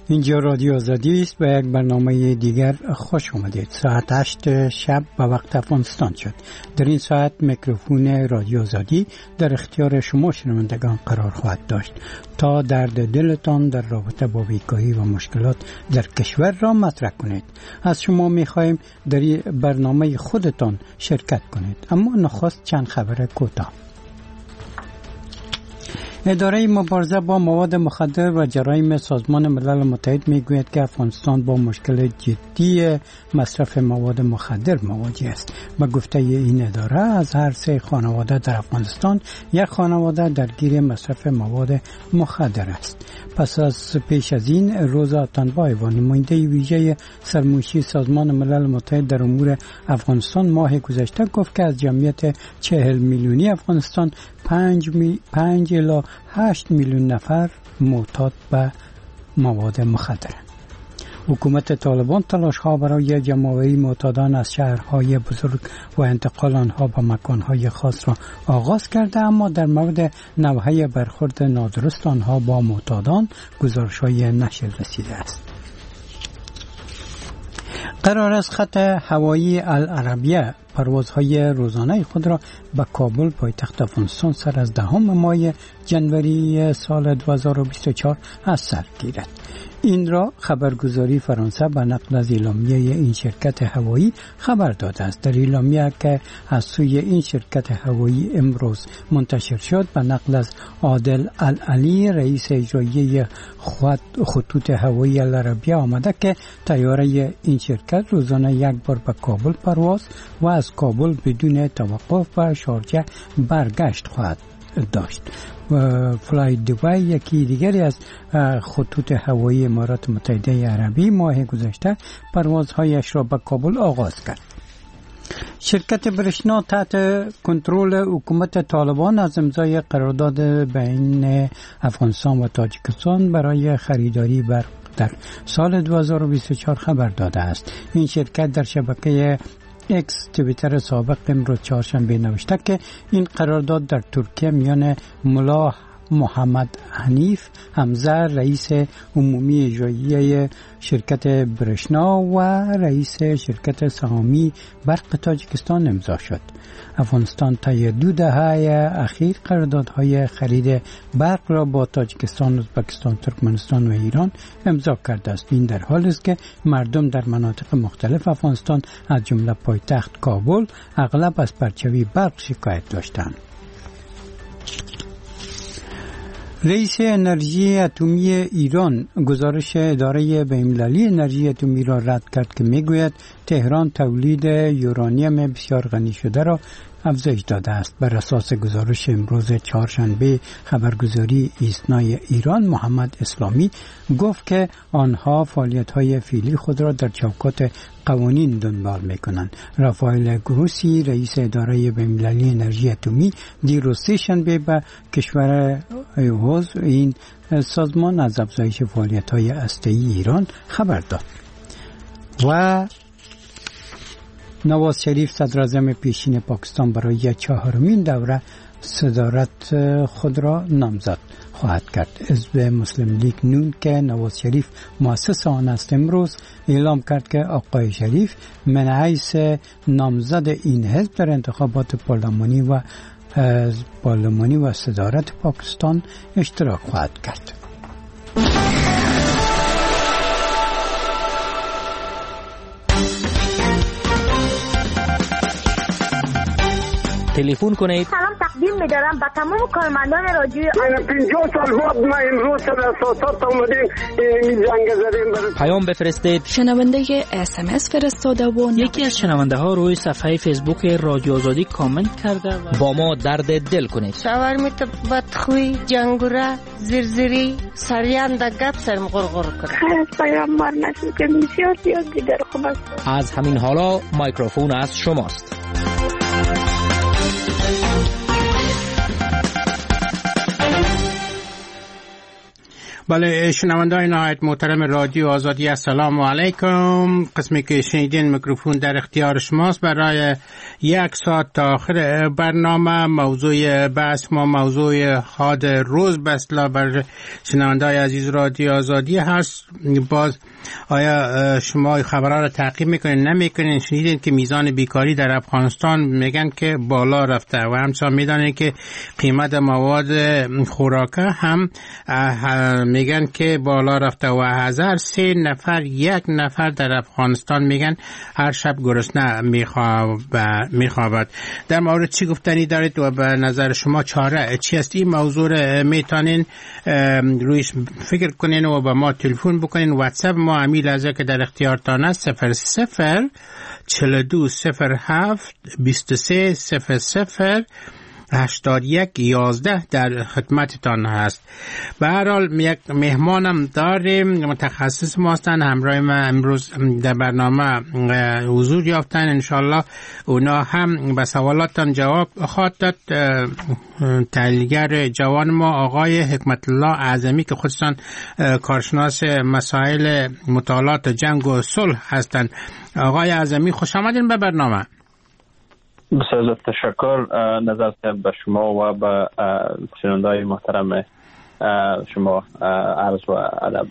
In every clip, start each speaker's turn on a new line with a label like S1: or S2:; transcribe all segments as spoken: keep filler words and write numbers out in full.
S1: اینجا رادیو آزادی است. به یک برنامه دیگر خوش آمدید. ساعت هشت شب به وقت افغانستان شد. در این ساعت میکروفون رادیو آزادی در اختیار شما شنوندگان قرار خواهد داشت تا درد دلتان در رابطه با بیکاری و مشکلات در کشور را مطرح کنید. از شما میخواهیم در این برنامه خودتان شرکت کنید. اما نخست چند خبر کوتاه. اداره مبارزه با مواد مخدر و جرایم سازمان ملل متحد میگوید که افغانستان با مشکل جدی مصرف مواد مخدر مواجه است. به گفته این اداره از هر سه خانواده در افغانستان یک خانواده درگیر مصرف مواد مخدر است. پس از پیش از این روزا تنبایو نماینده ویژه سرمنشی سازمان ملل متحد در امور افغانستان ماه گذشته گفت که از جمعیت چهل میلیونی افغانستان پنج, می... پنج الی هشت میلیون نفر معتاد به مواد مخدر. حکومت طالبان تلاش ها برای جمع‌آوری معتادان از شهرهای بزرگ و انتقال آنها به مکانهای خاص را آغاز کرده، اما در مورد نوعه برخورد نادرست آنها با معتادان گزارش‌های نشر رسیده است. قرار است خط هوایی العربیه پروازهای روزانه خود را به کابل پایتخت افغانستان سر از دهم ماه جنوری سال دو هزار و بیست و چهار از سر گیرد. این را خبرگزاری فرانسه به نقل از اعلامیه این شرکت هوایی خبر داده است. در اعلامیه که از سوی این شرکت هوایی امروز منتشر شد به نقل از عادل العلی رئیس اجرایی خطوط هوایی العربیه آمده که طیاره این شرکت روزانه یک بار به کابل پرواز و از کابل بدون توقف به شارجه برگشت خواهد داشت. فلای دوبای یکی دیگری از خطوط هوایی امارات متحده عربی ماه گذشته پروازهایش را به کابل آغاز کرد. شرکت برشنا تحت کنترل حکومت طالبان از امضای قرارداد بین افغانستان و تاجیکستان برای خریداری برق در سال دو هزار و بیست و چهار خبر داده است. این شرکت در شبکه اکس توییتر سابق امروز چهارشنبه نوشته که این قرارداد در ترکیه میان ملا محمد حنیف حمزه رئیس عمومی اجرایی شرکت برشنا و رئیس شرکت سهامی برق تاجیکستان امضا شد. افغانستان طی دو دهه اخیر قراردادهای خرید برق را با تاجیکستان، ازبکستان، ترکمنستان و ایران امضا کرده است. این در حالی است که مردم در مناطق مختلف افغانستان از جمله پایتخت کابل اغلب از پرچوی برق شکایت داشتند. رئیس انرژی اتمی ایران گزارش اداره بین‌المللی انرژی اتمی را رد کرد که میگوید تهران تولید یورانیم بسیار غنی شده را افزایش داده است. بر اساس گزارش امروز چهارشنبه خبرگزاری ایسنای ایران محمد اسلامی گفت که آنها فعالیت‌های فعلی خود را در چوکات قوانین دنبال می‌کنند. رافائل گروسی رئیس اداره بین‌المللی انرژی اتمی دیروز سه‌شنبه به کشور عضو این سازمان از افزایش فعالیت‌های هسته‌ای ایران خبر داد. و نواز شریف صدر اعظم پیشین پاکستان برای چهارمین دوره صدارت خود را نامزد خواهد کرد. حزب مسلم لیگ نون که نواز شریف مؤسس آن است امروز اعلام کرد که آقای شریف من حیث نامزد این حزب در انتخابات پارلمانی و پارلمانی و صدارت پاکستان اشتراک خواهد کرد.
S2: تلفن کنید.
S3: سلام تقدیم می‌دارم به تمام کارمندان رادیو.
S4: من پنجاه سال بعد ما امروز سر اساسات اومدیم این جنگ زدیم.
S2: پیام بفرستید.
S5: شنونده اس ام اس فرستاده و
S2: یکی از شنونده ها روی صفحه فیسبوک رادیو آزادی کامنت کرده و با ما درد دل کنید.
S6: شاورمیت بدخوی جنگوره زرزری سریان دگت سرم غرغر کرد.
S3: خیلی پیامبر نشد که بسیار زیاد دیگر خوب است.
S2: از همین حالا میکروفون از شماست.
S1: بله، شنونده‌های نهایت محترم رادیو آزادی، السلام علیکم. قسمی که شنیدین میکروفون در اختیار شماست برای یک ساعت تا آخر برنامه. موضوع بحث ما موضوع حاد روز به اصطلاح بر شنونده‌های عزیز رادیو آزادی هست. باز آیا شما خبرها را تعقیب میکنین نمیکنین؟ شنیدین که میزان بیکاری در افغانستان میگن که بالا رفته و همچنان میدانین که قیمت مواد خوراکه هم میگن که بالا رفته و هزار سه نفر یک نفر در افغانستان میگن هر شب گرسنه میخوابد. در مورد چی گفتنی دارید و به نظر شما چاره چی است؟ این موضوع میتونین رویش فکر کنین و به ما تلفن بکنین. واتساپ ما امی لحظه که در اختیارتان است صفر صفر چهل و دو صفر هفت بیست و سه صفر صفر هشتاد و یک یازده در خدمتتان هست. به هر حال یک مهمانم داریم، متخصص ما هستن، همراه ما امروز در برنامه حضور یافتن. انشالله اونا هم به سوالاتان جواب خواهد داد. تحلیلگر جوان ما آقای حکمت الله اعظمی که خودشان کارشناس مسائل مطالعات جنگ و صلح هستند. آقای اعظمی خوش آمدین به برنامه.
S7: بسیار تشکر نظر به شما و به شنونده‌های محترم شما عرض و ادب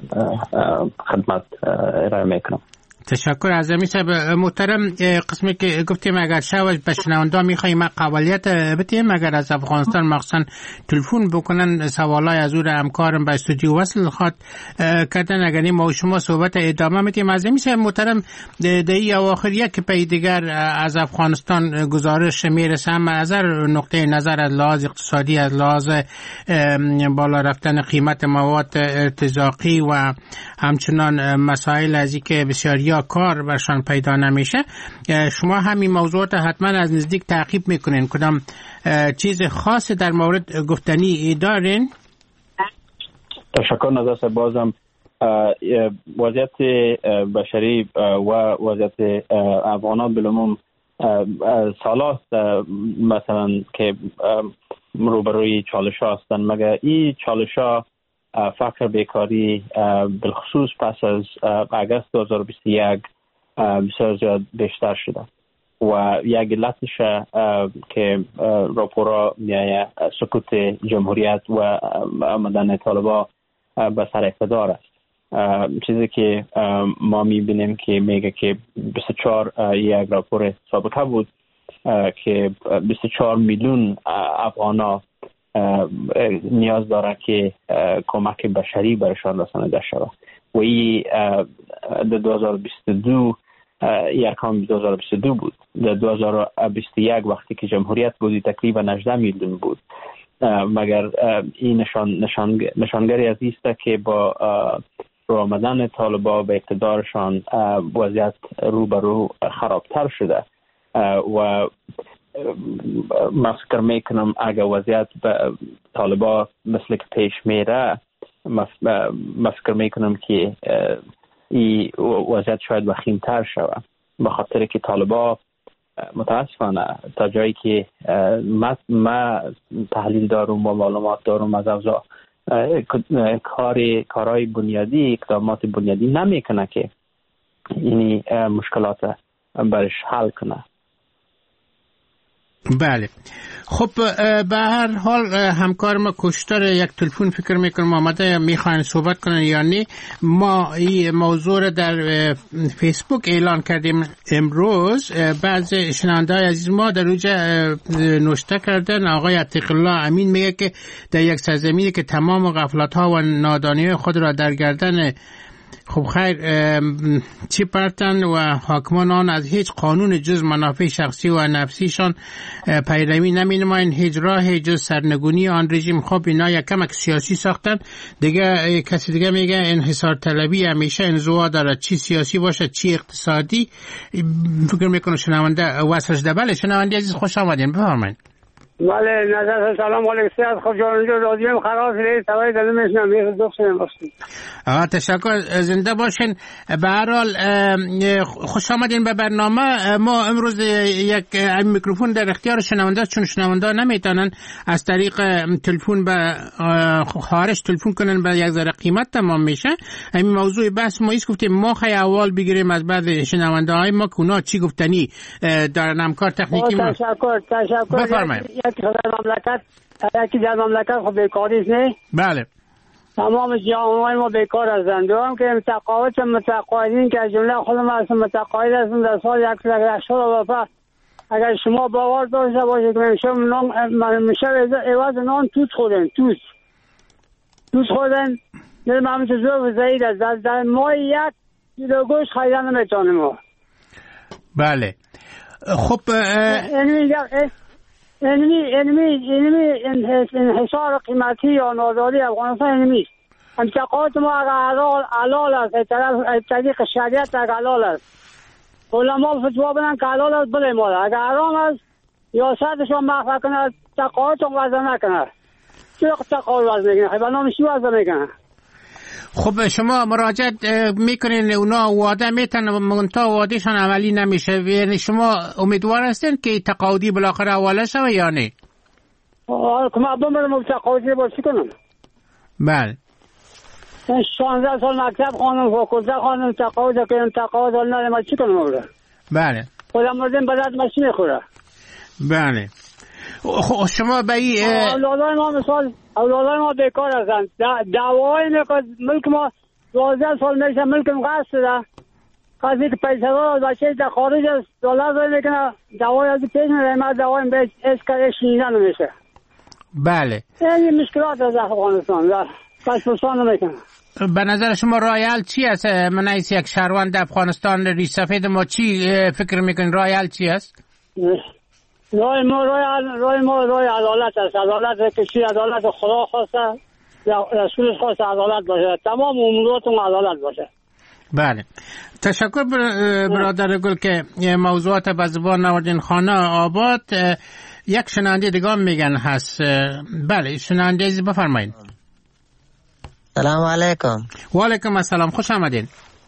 S7: خدمت ارائه میکنم.
S1: تشکر اعظمی صاحب محترم. قسمی که گفتیم اگر شب به شنونده میخوایم قابلیت بتیم اگر از افغانستان مخصوصا تلفن بکنن سوالای از اون همکارم به استودیو وصل خواد کردن، اگر ما و شما صحبت ادامه میدیم. اعظمی صاحب محترم در این اواخر یک پی دیگر از افغانستان گزارش میرسه، هم از نقطه نظر از لحاظ اقتصادی، از لحاظ بالا رفتن قیمت مواد ارتزاقی و همچنان مسائل از که بسیاری کار برشان پیدا نمیشه. شما همین موضوعات حتما از نزدیک تعقیب میکنین. کدام چیز خاص در مورد گفتنی دارین؟
S7: تشکر نظر بازم وضعیت بشری و وضعیت افغانان بالعموم سالاست مثلا که روبروی چالش ها هستن، مگر این چالش ها فقر بیکاری بالخصوص پس از آگوست دو هزار و بیست و یک بسیار زیاد بیشتر شده و یک علتش که راپورا میایه سقوط جمهوریت و آمدن طالبان به سر اقتدار است. چیزی که ما میبینیم که میگه که بیست و چهار یک راپور سابقه بود که بیست و چهار میلیون افغانا نیاز داره که کمک بشری برشان رسانده شود و این در دو هزار و بیست و دو ارقام دو هزار و بیست و دو بود. در دو هزار و بیست و یک وقتی که جمهوریت بودی تقریبا هجده میلیون بود. مگر این نشان نشان نشانگری از است که با رو آمدن طالبان به اقتدارشان وضعیت رو به رو خرابتر شده و من فکر میکنم اگر وضعیت به طالبان مثل که پیش میره من فکر میکنم که این وضعیت شاید وخیمتر شود، به خاطر که طالبان متاسفانه تا جایی که ما تحلیل دارم و معلومات دارم از اوضاع کاری کارهای بنیادی اقدامات بنیادی نمیکنه که این مشکلات برش حل کنه.
S1: بله خب به هر حال همکار ما کشتر یک تلفن فکر میکنم آمده میخواین صحبت کنن یا نه. ما این موضوع را در فیسبوک اعلان کردیم امروز. بعض شنونده های عزیز ما در روز نوشته کردن. آقای عتیق الله امین میگه که در یک سرزمینی که تمام غفلت ها و نادانی خود را در گردن خب خیر چی پرتن و حاکمان آن از هیچ قانون جز منافع شخصی و نفسیشان پیروی نمی نماین، هیچ راه جز سرنگونی آن رژیم. خب اینا یک کمک سیاسی ساختن دیگه. کسی دیگه میگه انحصار طلبی همیشه انزوا داره، چی سیاسی باشه چی اقتصادی. فکر میکنم شنونده واسش ده. بله شنونده عزیز خوش آمدین، بفرمایید.
S4: بله نظر سلام علیکم سیاد خود جانجا رادیوم خراب شده سوای دلم میشنم یه دوستم باشید.
S8: آقا تشکر زنده باشین. به هر حال خوش آمدین به برنامه. ما امروز یک میکروفون در اختیار شنونده است چون شنونده نمیتونن از طریق تلفن به خارج تلفن کنن به یک ذره قیمت تمام میشه. همین موضوع بحث ما ایست گفتیم ما خیلی اول بگیریم از بعد شنونده های ما که اونا چی گفتنی دارن همکار تکنیکی ما.
S4: تشکر تشکر.
S8: بفرمایید.
S4: یکی در مملکت یکی در مملکت خب بیکاریست نه؟
S8: بله.
S4: تمام جامعه ما بیکار هستند. دوام که متقاعد متقاعدین که جمله خودم هستم متقاعد هستم در سال یک سال هشتاد و اگر شما باور داشته باشید که میشه نان میشه عوض نان توت خوردن توت توت خوردن نه من تو زور زایید از در ما یک کیلو گوشت خریدن نمیتونیم ما.
S8: بله. خب
S4: یعنی اینمی اینمی اینمی انحصار قیمتی یا ناداری افغانستان اینمی انتقاد ما اگر حلال حلال است از طریق شریعت اگر حلال است علما فتوا بدن که حلال است بله مال اگر حرام است یا سرشون محو کنه تقاعدتون وضع نکنه چرا تقاعد وضع میکنه به نام چی وضع میکنه.
S8: خب شما مراجعت میکنین اونا وعده میتن منتها وعدهشان عملی نمیشه یعنی شما امیدوار هستین که تقاعدی بالاخره حواله شوه یا نه؟
S4: آه که من بمرم تقاعدی با چی کنم؟
S8: بله.
S4: شانزده سال مکتب خانم فکرده خانم تقاعد کنم تقاعد حال ندارم چی کنم اولا؟
S8: بله.
S4: خودم مردم بدد مشی میخوره.
S8: بله. خب شما به این
S4: اولادای ما مثال اولادای ما بیکار هستند دعوای میکرد ملک ما دوازده سال میشه ملکم قصد شده کسی که پیسه دار بچه در خارج است دولت داری میکنه دوای از پیش میره ما دوای بیش اسکر شینیده نمیشه.
S8: بله
S4: این مشکلات از افغانستان در پس پرسان نمیکنه.
S8: به نظر شما رای حل چی است؟ من ایس یک شهروند افغانستان ریش سفید ما چی فکر میکنین رای حل چی است؟ رای ما
S4: رای رای ما رای عدالت است. عدالت که چی عدالت خدا خواسته یا رسولش خواسته عدالت باشه تمام اموراتون عدالت باشه.
S8: بله تشکر برادر گل که موضوعات به زبان نوردین. خانه آباد یک شنونده دیگه میگن هست. بله شنونده عزیز بفرمایید.
S9: سلام علیکم.
S8: و علیکم السلام خوش آمدین.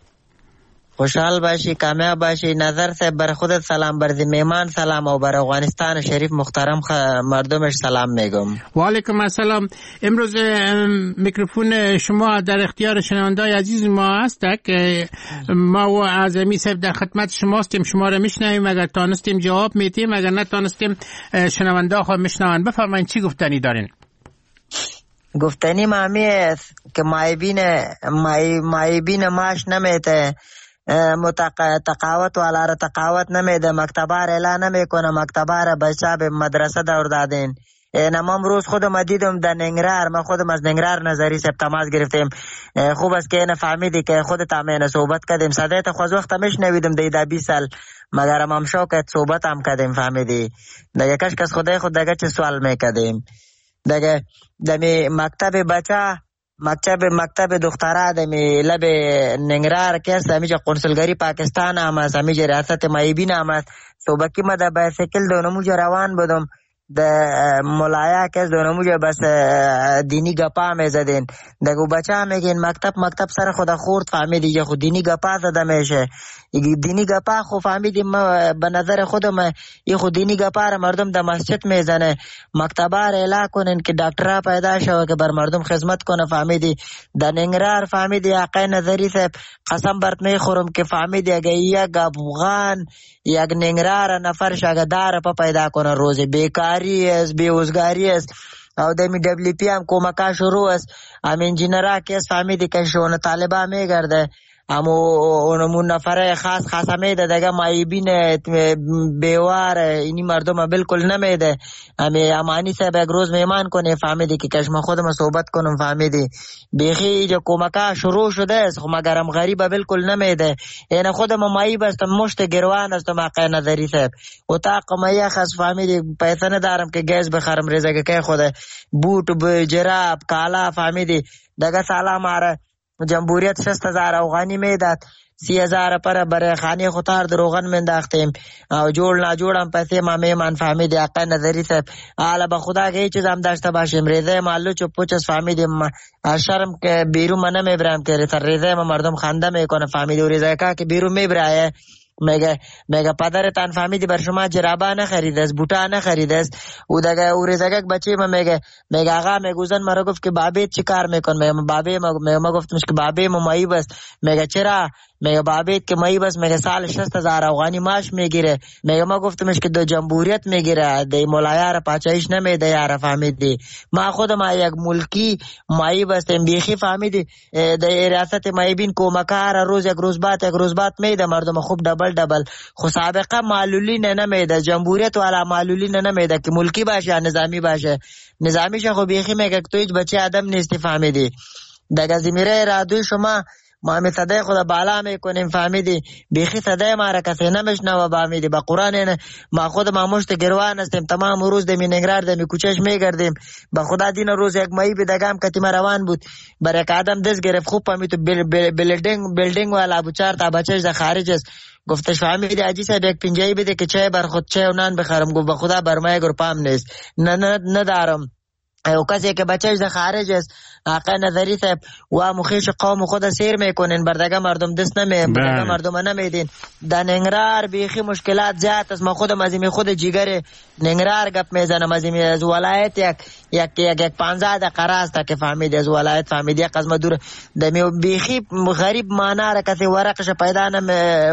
S9: خوشحال باشی کامیاب باشی. نظر سے بر خودت سلام بر میمان سلام و بر افغانستان شریف محترم مردمش سلام میگم.
S8: و علیکم السلام. امروز میکروفون شما در اختیار شنوندای عزیز ما است که ما و اعظمی صاحب در خدمت شما هستیم. شما را میشنویم اگر تانستیم جواب میدیم اگر نتانستیم شنوندا خود میشنون. بفرمایید چی گفتنی دارین؟
S9: گفتنی مامی است که مایبین مای مایبین ماش نمیته متق... تقاوت والا را تقاوت نمیده مکتبه را اعلان نمیکنه مکتبه را بچه به مدرسه دور دادین. اینم امروز خودم دیدم در ننگرهار من خودم از ننگرهار نظری سب تماس گرفتیم خوب است که اینه فهمیدی که خودت همینه صحبت کردیم صدایت خوز وقت همیش نویدم دیده بیس سال مگر هم هم شوکت صحبت هم کردیم فهمیدی دیگه کش کس خدای خود دیگه چه سوال میکردیم دیگه دمی مکتب بچه مکتب مکتب دختره دمی لب ننگرهار که است همیشه قنصلگری پاکستان هم است همیشه ریاست مایبین هم است صبحکی ما در بایسکل دونموجه روان بودم در ملایا که دونموجه بس دینی گپا میزدین دگو بچه هم میگین مکتب مکتب سر خدا خورد فهمیدی یه خود دینی گپا زده میشه دینی گپا خو فهمیدی ما به نظر خودم یه خود دینی گپا را مردم در مسجد میزنه مکتبه را اعلان کنین که دکترها پیدا شوه که بر مردم خدمت کنه فهمیدی در ننگرهار فهمیدی آقای نظری صاحب قسم برت میخورم که فهمیدی اگه یک افغان یک ننگرهار نفر شاگردار پا پیدا کنه روز بیکاری است بیروزگاری است او دمی دبلی پی هم کمکا شروع است هم انجینرها که فهمیدی که شون طالبا میگرده امو اونمون نفره خاص خاص میده دیگه مایبین بیوار اینی مردم بالکل نمیده امی امانی صاحب یک روز میمان کنه فهمیدی که کشم خودم صحبت کنم فهمیدی بیخی جو کمکا شروع شده است خب مگرم غریب بالکل نمیده این خودم مایب استم مشت گروان استم آقای نظری صاحب اتاق مایه خاص فهمیدی پیسه ندارم که گیز بخرم ریزه که خود بوت جراب کالا فهمیدی دیگه سلام آره جمهوریت شست هزار افغانی میداد سی هزار پر برای خانه خطار دروغن منداختیم او جوړ نه جوړم پیسې ما میمان فهمیدی آقا نظری صاحب حالا به خدا که هیچ چیز هم داشته باشیم ریزه مالو چو پوچس فهمیدیم شرم که بیرون من نمیبرم که ریزه ما مردم خنده میکنه فهمیدی و ریزه که بیرون میبره میگه میگه پدرتان فهمیدی بر شما جرابا نخریده است بوتا نخریده است او دیگه او ریزگک بچه ما میگه میگه آقا میگوزن مرا گفت که بابیت چی کار میکن میگه بابی ما ما گفتمش که بابی ما مایی بس میگه چرا میگه بابیت که مایی بس میگه سال شصت هزار افغانی معاش میگیره میگه ما گفتمش که دو جمهوریت میگیره دی مولای را پاچایش نمیده یار فهمیدی ما خودم یک ملکی مایی بس بیخی فهمیدی دی ریاست مایی بین کومکار روز یک روز بعد یک روز بعد میده مردم خوب دبل دبل خو سابقه معلولی نه نمیده جمهوریت والا معلولی نه نمیده که ملکی باشه یا نظامی باشه نظامی شه خو بیخی میگه تو هیچ بچه آدم نیستی فهمیدی دگه زمیره رادوی شما ما می صدای خدا بالا میکنیم فهمیدی بیخی صدای ما را کسی نمیشنوه فهمیدی با قرآن ما خود ما مشت گروان هستیم تمام روز دمی نگرار دمی کوچش میگردیم با خدا دین روز یک مایی بدگم کتی ما روان بود برای یک آدم دست گرفت خوب فهمید تو بیلدینگ بیلدینگ والا ابو چار تا بچهش در خارج است گفتش فهمیدی عجی صاحب یک پنجایی بده که چای بر خود چای و نان بخرم گفت با خدا بر ما گروپام نیست نه نه ندارم او کسی که بچهش در خارج است آقا نظری صاحب و مخیش قوم خود سیر میکنین بردگه مردم دست نمیم بردگه مردم نمیدین در ننگرار بیخی مشکلات زیاد است ما خودم از این خود جیگر ننگرار گپ میزنم از این از ولایت یک یک یک یک پانزده دقیقه است که فهمیدی از ولایت فهمیدی یک قسم دور دمی بیخی غریب معنا را کسی ورقش پیدا نم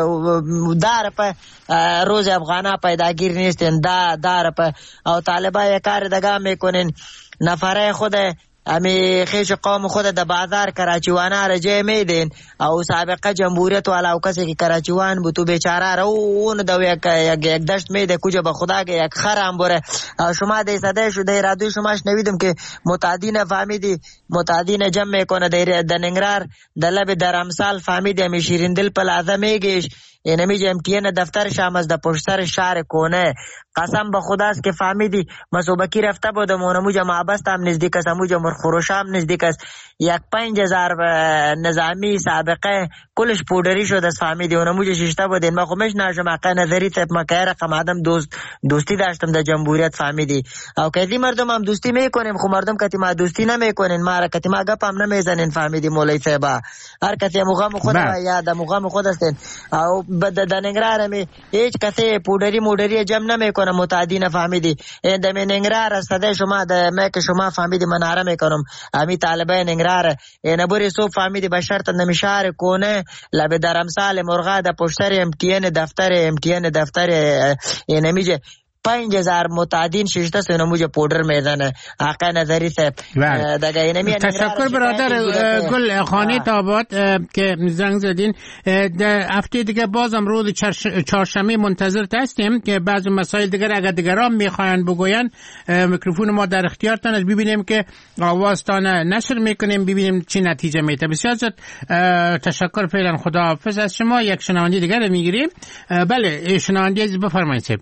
S9: دار په روز افغانا پیداگیر نیستین دا دار په او طالبا یک کار دگه میکنین نفره خود امی خیش قوم خود د بازار کراچیوانا رجع میدین او سابقه جمهوریت والا او کسی که کراچیوان بود تو بیچاره رو اون دو یک یک دشت میده کجا به خدا که یک خرم بره شما دی صدای شو دی رادیو شما شنویدم که متعدین فهمیدی متعدین جمع میکنه دی د ننگرار د لب در امثال فهمیدی امی شیرین دل پلازه میگیش اینمی جه امتیان دفتر شام از د پشتر شهر کنه قسم به خداست که فهمیدی مسوبکی رفته بودم اونموجه معبست هم نزدیک است اموجه مرخوروش هم نزدیک است یک پنج هزار نظامی سابقه کلش پودری شد از فهمیدی اونموجه ششته بودین ما خومش ناشم حقه نظری تب ما که رقم آدم دوست دوستی داشتم در جمهوریت فهمیدی او کتی مردم هم دوستی میکنیم خو مردم کتی ما دوستی نمیکنین ما را کتی ما گپ هم نمیزنین فهمیدی مولای صاحبا هر کتی مقام خود یا د مقام خود هستین او بد د ننگرار می هیچ کسی پودری مودری جمع نمیکنه متعدین فهمیدی این د ننگرار صدای شما د مک شما فهمیدی مناره میکنم امی طالبای ننگرار این بری سو فهمیدی به شرط نمیشار کنه لب در امثال مرغا د پشتر امتیان دفتر امتیان دفتر این میجه پنج هزار متعدین ششته سونه موجه پودر میزنه آقا نظری صاحب دگه اینمی
S8: تشکر برادر گل خانی تابات که زنگ زدین در هفته دیگه بازم روز چهارشنبه منتظر هستیم که بعضی مسائل دیگر اگر دیگران میخواین بگوین میکروفون ما در اختیارتان است ببینیم که آوازتان نشر میکنیم ببینیم چی نتیجه میده. بسیار زیاد تشکر فعلا خداحافظ از شما. یک شنونده دیگر میگیریم. بله شنونده بفرمایید.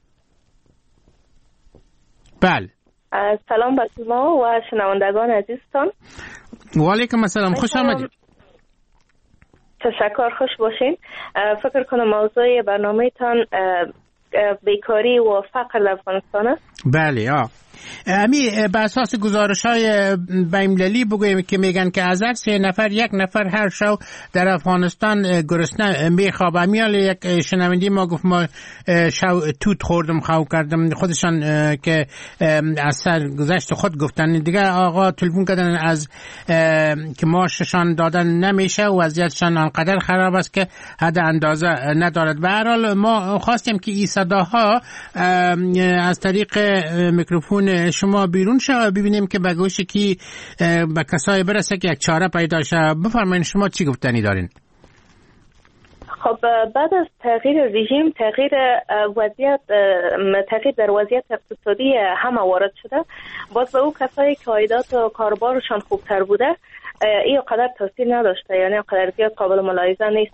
S8: بله
S10: سلام بر شما و شنوندگان عزیزتان.
S8: و علیکم السلام، خوش آمدید.
S10: تشکر، خوش باشین. فکر کنم موضوع برنامه‌تان بیکاری و فقر در افغانستان است.
S8: بله آه امی به اساس گزارش‌های بین‌المللی بگویم که میگن که از هر سه نفر یک نفر هر شب در افغانستان گرسنه میخوابه. امیال یک شنونده ما گفت ما شو توت خوردم خواب کردم خودشان که از سر گذشت خود گفتن دیگه آقا تلفن کردن از که ماششان دادن نمیشه و وضعیتشان انقدر خراب است که حد اندازه ندارد. به هر حال ما خواستیم که این صداها از طریق میکروفون شما بیرون شد ببینیم که به گوش کی به کسایی برسه که یک چاره پیدا شه. بفرمایید شما چی گفتنی دارین؟
S10: خب بعد از تغییر رژیم تغییر وضعیت تغییر در وضعیت اقتصادی همه وارد شده. باز به او کسایی که عایدات و کاربارشان خوبتر بوده این قدر تاثیر نداشته، یعنی قدر زیاد قابل ملاحظه نیست.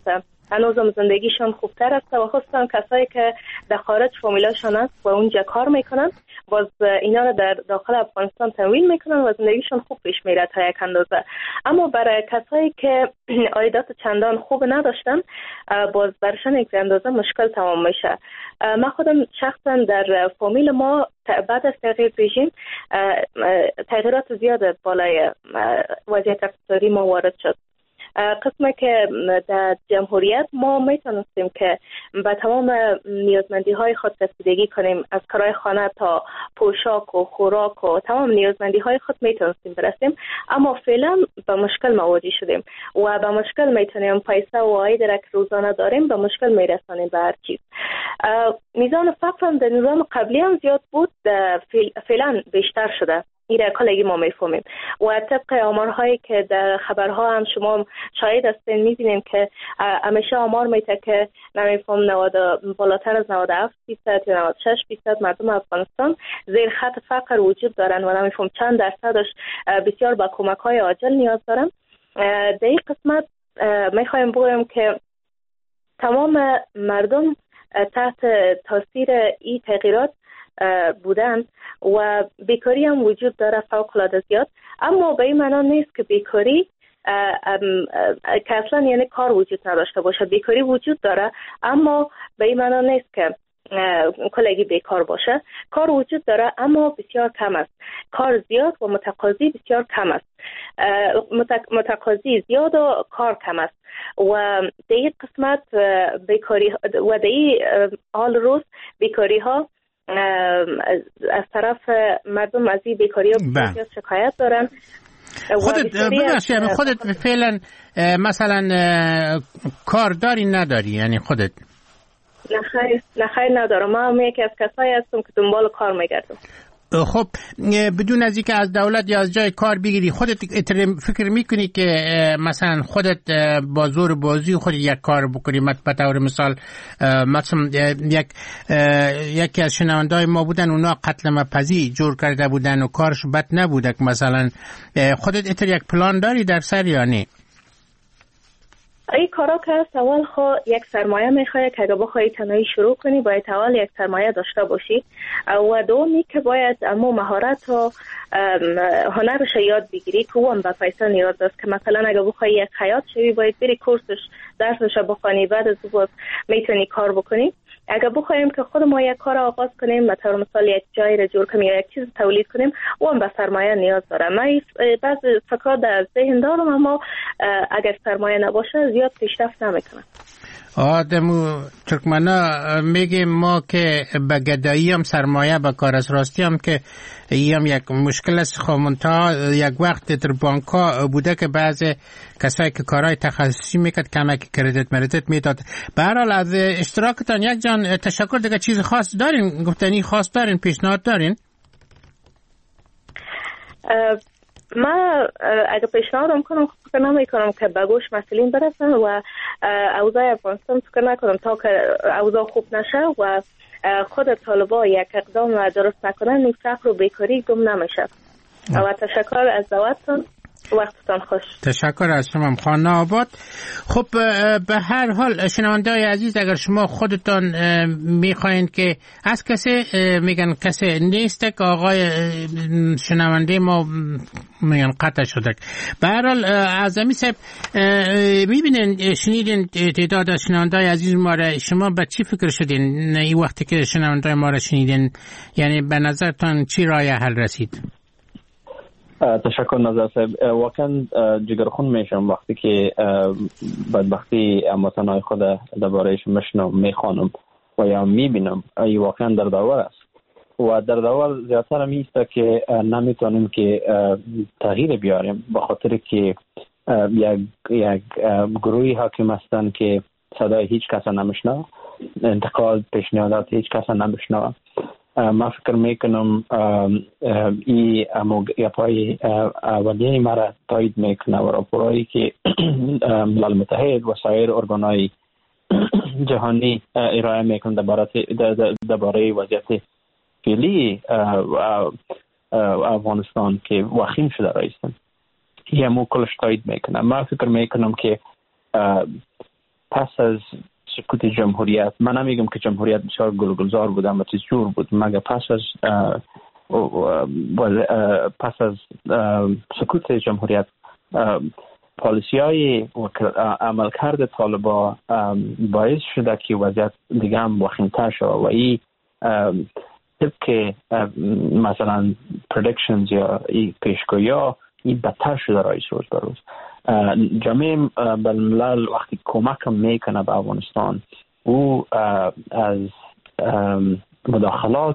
S10: هنوزم زندگیشان خوبتر است و خصوصا کسایی که در خارج فامیلاشان است و اونجا کار میکنن باز اینا رو در داخل افغانستان تمویل میکنن و زندگیشان خوب پیش میره تا یک اندازه. اما برای کسایی که عایدات چندان خوب نداشتن باز برشان یک اندازه مشکل تمام میشه. من خودم شخصا در فامیل ما بعد از تغییر رژیم تغییرات زیاد بالای وضعیت اقتصادی ما وارد شد. قسمه که در جمهوریت ما میتونستیم که به تمام نیازمندی های خود رسیدگی کنیم، از کارهای خانه تا پوشاک و خوراک و تمام نیازمندی های خود میتونستیم برسیم، اما فعلا به مشکل مواجه شدیم و به مشکل میتونیم پیسه و عاید را که روزانه داریم به مشکل میرسانیم به هر چیز. میزان فقر هم در نظام قبلی هم زیاد بود، فعلا بیشتر شده. ایره کلگی ما میفهمیم و طبق آمارهایی که در خبرها هم شما شاهد هستین میبینیم که همیشه آمار میته که نمیفهم نود بالاتر از نود و هفت درصد یا نود و شش درصد مردم افغانستان زیر خط فقر وجود دارن و نمیفهم چند درصدش بسیار با کمک های عاجل نیاز دارن. در این قسمت میخوایم بگویم که تمام مردم تحت تاثیر این تغییرات بودن و بیکاری هم وجود داره فوق العاده زیاد، اما به این معنا نیست که بیکاری که اصلا یعنی کار وجود نداشته باشه. بیکاری وجود داره اما به این معنا نیست که کلگی بیکار باشه. کار وجود داره اما بسیار کم است. کار زیاد و متقاضی بسیار کم است. متقاضی زیاد و کار کم است و در این قسمت بیکاری و در این حال روز بیکاری ها از طرف مردم از این بیکاری ها شکایت دارن.
S8: خودت ببخشید خودت فعلا مثلا کار داری نداری؟ یعنی خودت
S10: نخیر نخیر ندارم. من یکی از کسایی هستم که دنبال کار میگردم.
S8: خب بدون از اینکه از دولت یا از جای کار بگیری خودت فکر میکنی که مثلا خودت با زور بازی خودت یک کار بکنی؟ به طور مثال مثلا یک یکی از شنونده‌های ما بودن اونا قتل مپزی جور کرده بودن و کارش بد نبوده، مثلا خودت اتر یک پلان داری در سر یا نه؟
S10: ای کارا که هست اول خو یک سرمایه میخواد که اگه بخوای تنهایی شروع کنی باید اول یک سرمایه داشته باشی و دومی که باید امو مهارت و هنرش یاد بگیری که اون به پیسه نیاز داشت که مثلا اگه بخوای یک خیاط شوی باید بری کورسش درسش بخونی بعد از باز میتونی کار بکنی. اگه بخوایم که خود ما یک کار آغاز کنیم مثلا مثال یک جایی را جور کنیم یا یک چیز تولید کنیم اون به سرمایه نیاز داره. من بعض فکرات در ذهن دارم اما اگر سرمایه نباشه زیاد پیشرفت نمیکنه.
S8: آدمو ترکمنا میگیم ما که به گدایی هم سرمایه به کار از راستی هم که ای هم یک مشکل است. خامنتا یک وقت در بانک ها بوده که بعض کسایی که کارهای تخصصی میکرد کمک کردیت مردت میداد. به هر حال از اشتراکتان یک جان تشکر. دیگه چیز خاص دارین؟ گفتنی خاص دارین؟ پیشنهاد دارین؟
S10: من اگه پیشنهادم کنم فکر نمی کنم که به گوش مسئولین برسن و اوضاع افغانستان فکر نکنم تا که اوضاع خوب نشه و خود طالبا یک اقدام درست نکنن این فقر و بیکاری گم نمیشه. و تشکر از دعوتتون. وقتتان خوش.
S8: تشکر از شما خانه آباد. خب به هر حال شنونده‌های عزیز اگر شما خودتان میخواین که از کسی میگن کسی نیست که آقای شنونده ما میگن قطع شده. به هر حال اعظمی صاحب میبینین شنیدین تعداد از شنونده‌های عزیز ما را، شما به چی فکر شدین این وقتی که شنونده ما را شنیدین؟ یعنی به نظرتان چی راه حل رسید؟
S7: تشکر نظر صاحب. واقعا جگرخون میشم وقتی که بدبختی امواتنهای خود دربارهش مشنم میخوانم و یا میبینم. ای واقعا در داور است و در داور زیادتر میسته که نمیتونیم که تغییر بیاریم به خاطر که یک یک گروهی حاکم هستند که صدای هیچ کس نمیشنوه، انتقاد پیشنهادات هیچ کس نمیشنوه. من فکر میکنم این گپای اولیه مرا تایید میکنه و راپورایی که ملل متحد و سایر ارگانهای جهانی ارائه میکنه درباره وضعیت فعلی افغانستان که وخیم شده رایستن، این همون کلش تایید میکنه. من فکر میکنم که پس از سقوط جمهوریت، من نمیگم که جمهوریت بسیار گلگلزار بود اما چیز جور بود، مگر پس از پس از سقوط جمهوریت پالیسی های عملکرد طالبان باعث شده که وضعیت دیگه هم وخیم‌تر شد و این طبق مثلا پردیکشنز یا این پیشگویی ها این بدتر شده رایش روز به روز. جامعه بین‌الملل وقتی کمک میکنه به افغانستان او از مداخلات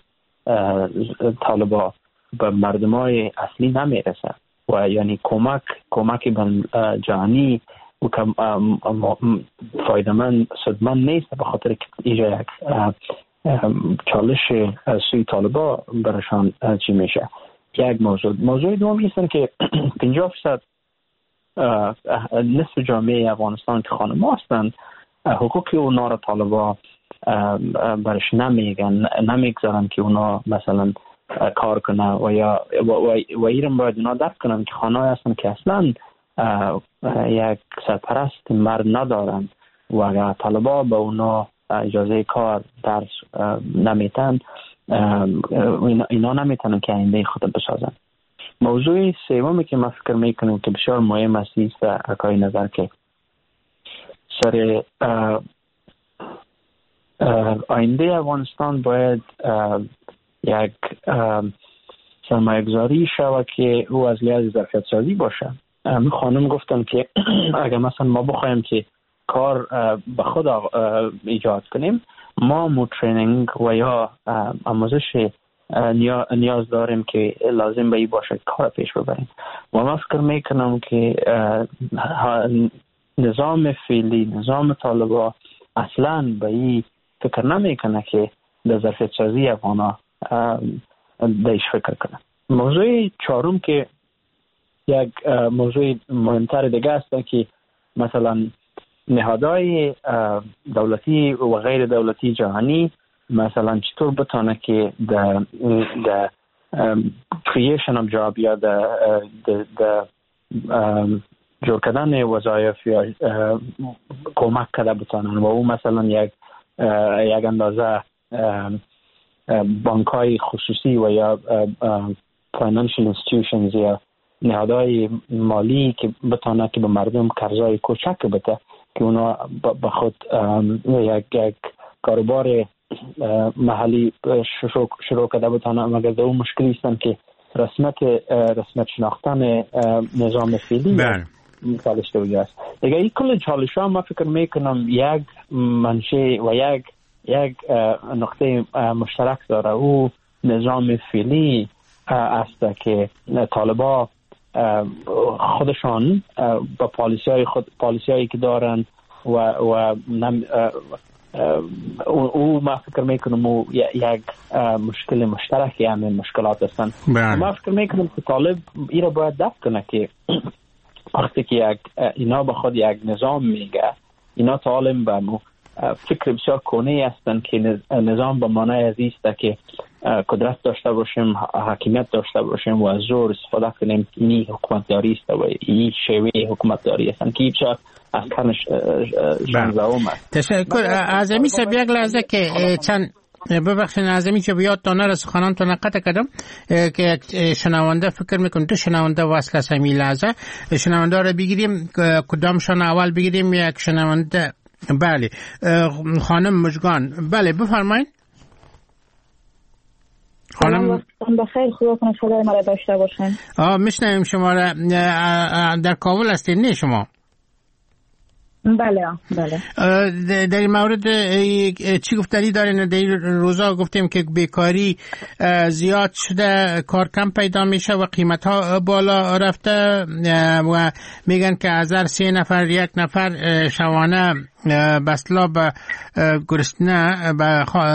S7: طالبان به مردمای اصلی نمیرسه و یعنی کمک کمک بین جهانی و که فایده من صدمن نیست به خاطر که اینجا یک چالش سوی طالبان برشان چی میشه. یک موضوع موضوع دوم هستن که پنجاه درصد نصف جامعه افغانستان که خانم هستند حقوقی اونا را طالبان برش نمیگن، نمیگذارن که اونا مثلا کار کنه و یا و ایران باید اونا درک کنن که خانه هستن که اصلا یک سرپرست مرد ندارن و اگر طالبان به اونا اجازه کار درس نمیتن اینا نمیتونن که آینده خود بسازن. موضوع سومی که من فکر میکنم که بسیار مهم است است اکای نظر که سر آینده افغانستان باید یک سرمایه‌گذاری شود که او از لحاظ ظرفیت سازی باشه. می خانم گفتن که اگر مثلا ما بخوایم که کار به خود ایجاد کنیم ما مو ترینینگ و یا آموزش نیاز داریم که لازم به این باشه کار پیش ببریم و من فکر میکنم که نظام فعلی نظام طالبان اصلا به این فکر نمیکنه که در ظرفیت سازی افغانا بهش فکر کنه. موضوع چهارم که یک موضوع مهمتر دیگه است که مثلا نهادهای دولتی و غیر دولتی جهانی مثلا چطور بتونه که د د creation of job یا د د جور کردن وظایف یا کمک کرده بتونن و او مثلا یک یک اندازه بانک‌های خصوصی و یا financial institutions یا نهادهای مالی که بتونه که به مردم قرضای کوچک بده که اونا به خود یک یک کاروبار محلی شروع شروع کرده بتونه، مگر در اون مشکلی هستن که رسمیت رسمیت شناختن نظام فعلی مثالش دیگه است. دیگه این کل چالش ها ما فکر میکنم یک منشه و یک یک نقطه مشترک داره، او نظام فعلی است که طالبان خودشان با پالیسی های خود پالیسی هایی که دارن و و او ما فکر میکنم او یک مشکل مشترکی همین مشکلات هستن. ما فکر میکنم که طالب این را باید درک کنه که وقتی که یک اینا به خود یک نظام میگه، اینا طالب به مو فکر بسیار کونه هستن که نظام به معنای از است که قدرت داشته باشیم، حاکمیت داشته باشیم و از زور استفاده کنیم. اینی حکومتداری است و این شیوه حکومتداری هستن که ایچا از کنش شانزدهم است.
S8: تشکر. اعظمی صاحب یک لحظه که چند ببخشید اعظمی که بیاد دانه را سخنان تو نقطه کردم که شنونده فکر میکنم تو شنونده وصل است. همین لحظه شنونده را بگیریم، کدامشان اول بگیریم؟ یک شنونده. بله خانم مژگان. بله بفرمایید
S11: خانم. وقتتون بخیر، خدا کنه صدای ما را داشته باشین.
S8: آه میشنویم شما را. در کابل هستین نه شما؟
S11: بله بله.
S8: در این مورد چی گفتنی دارین؟ در این روزا گفتیم که بیکاری زیاد شده، کار کم پیدا میشه و قیمت ها بالا رفته و میگن که از هر سه نفر یک نفر شبانه بسلا به گرسنه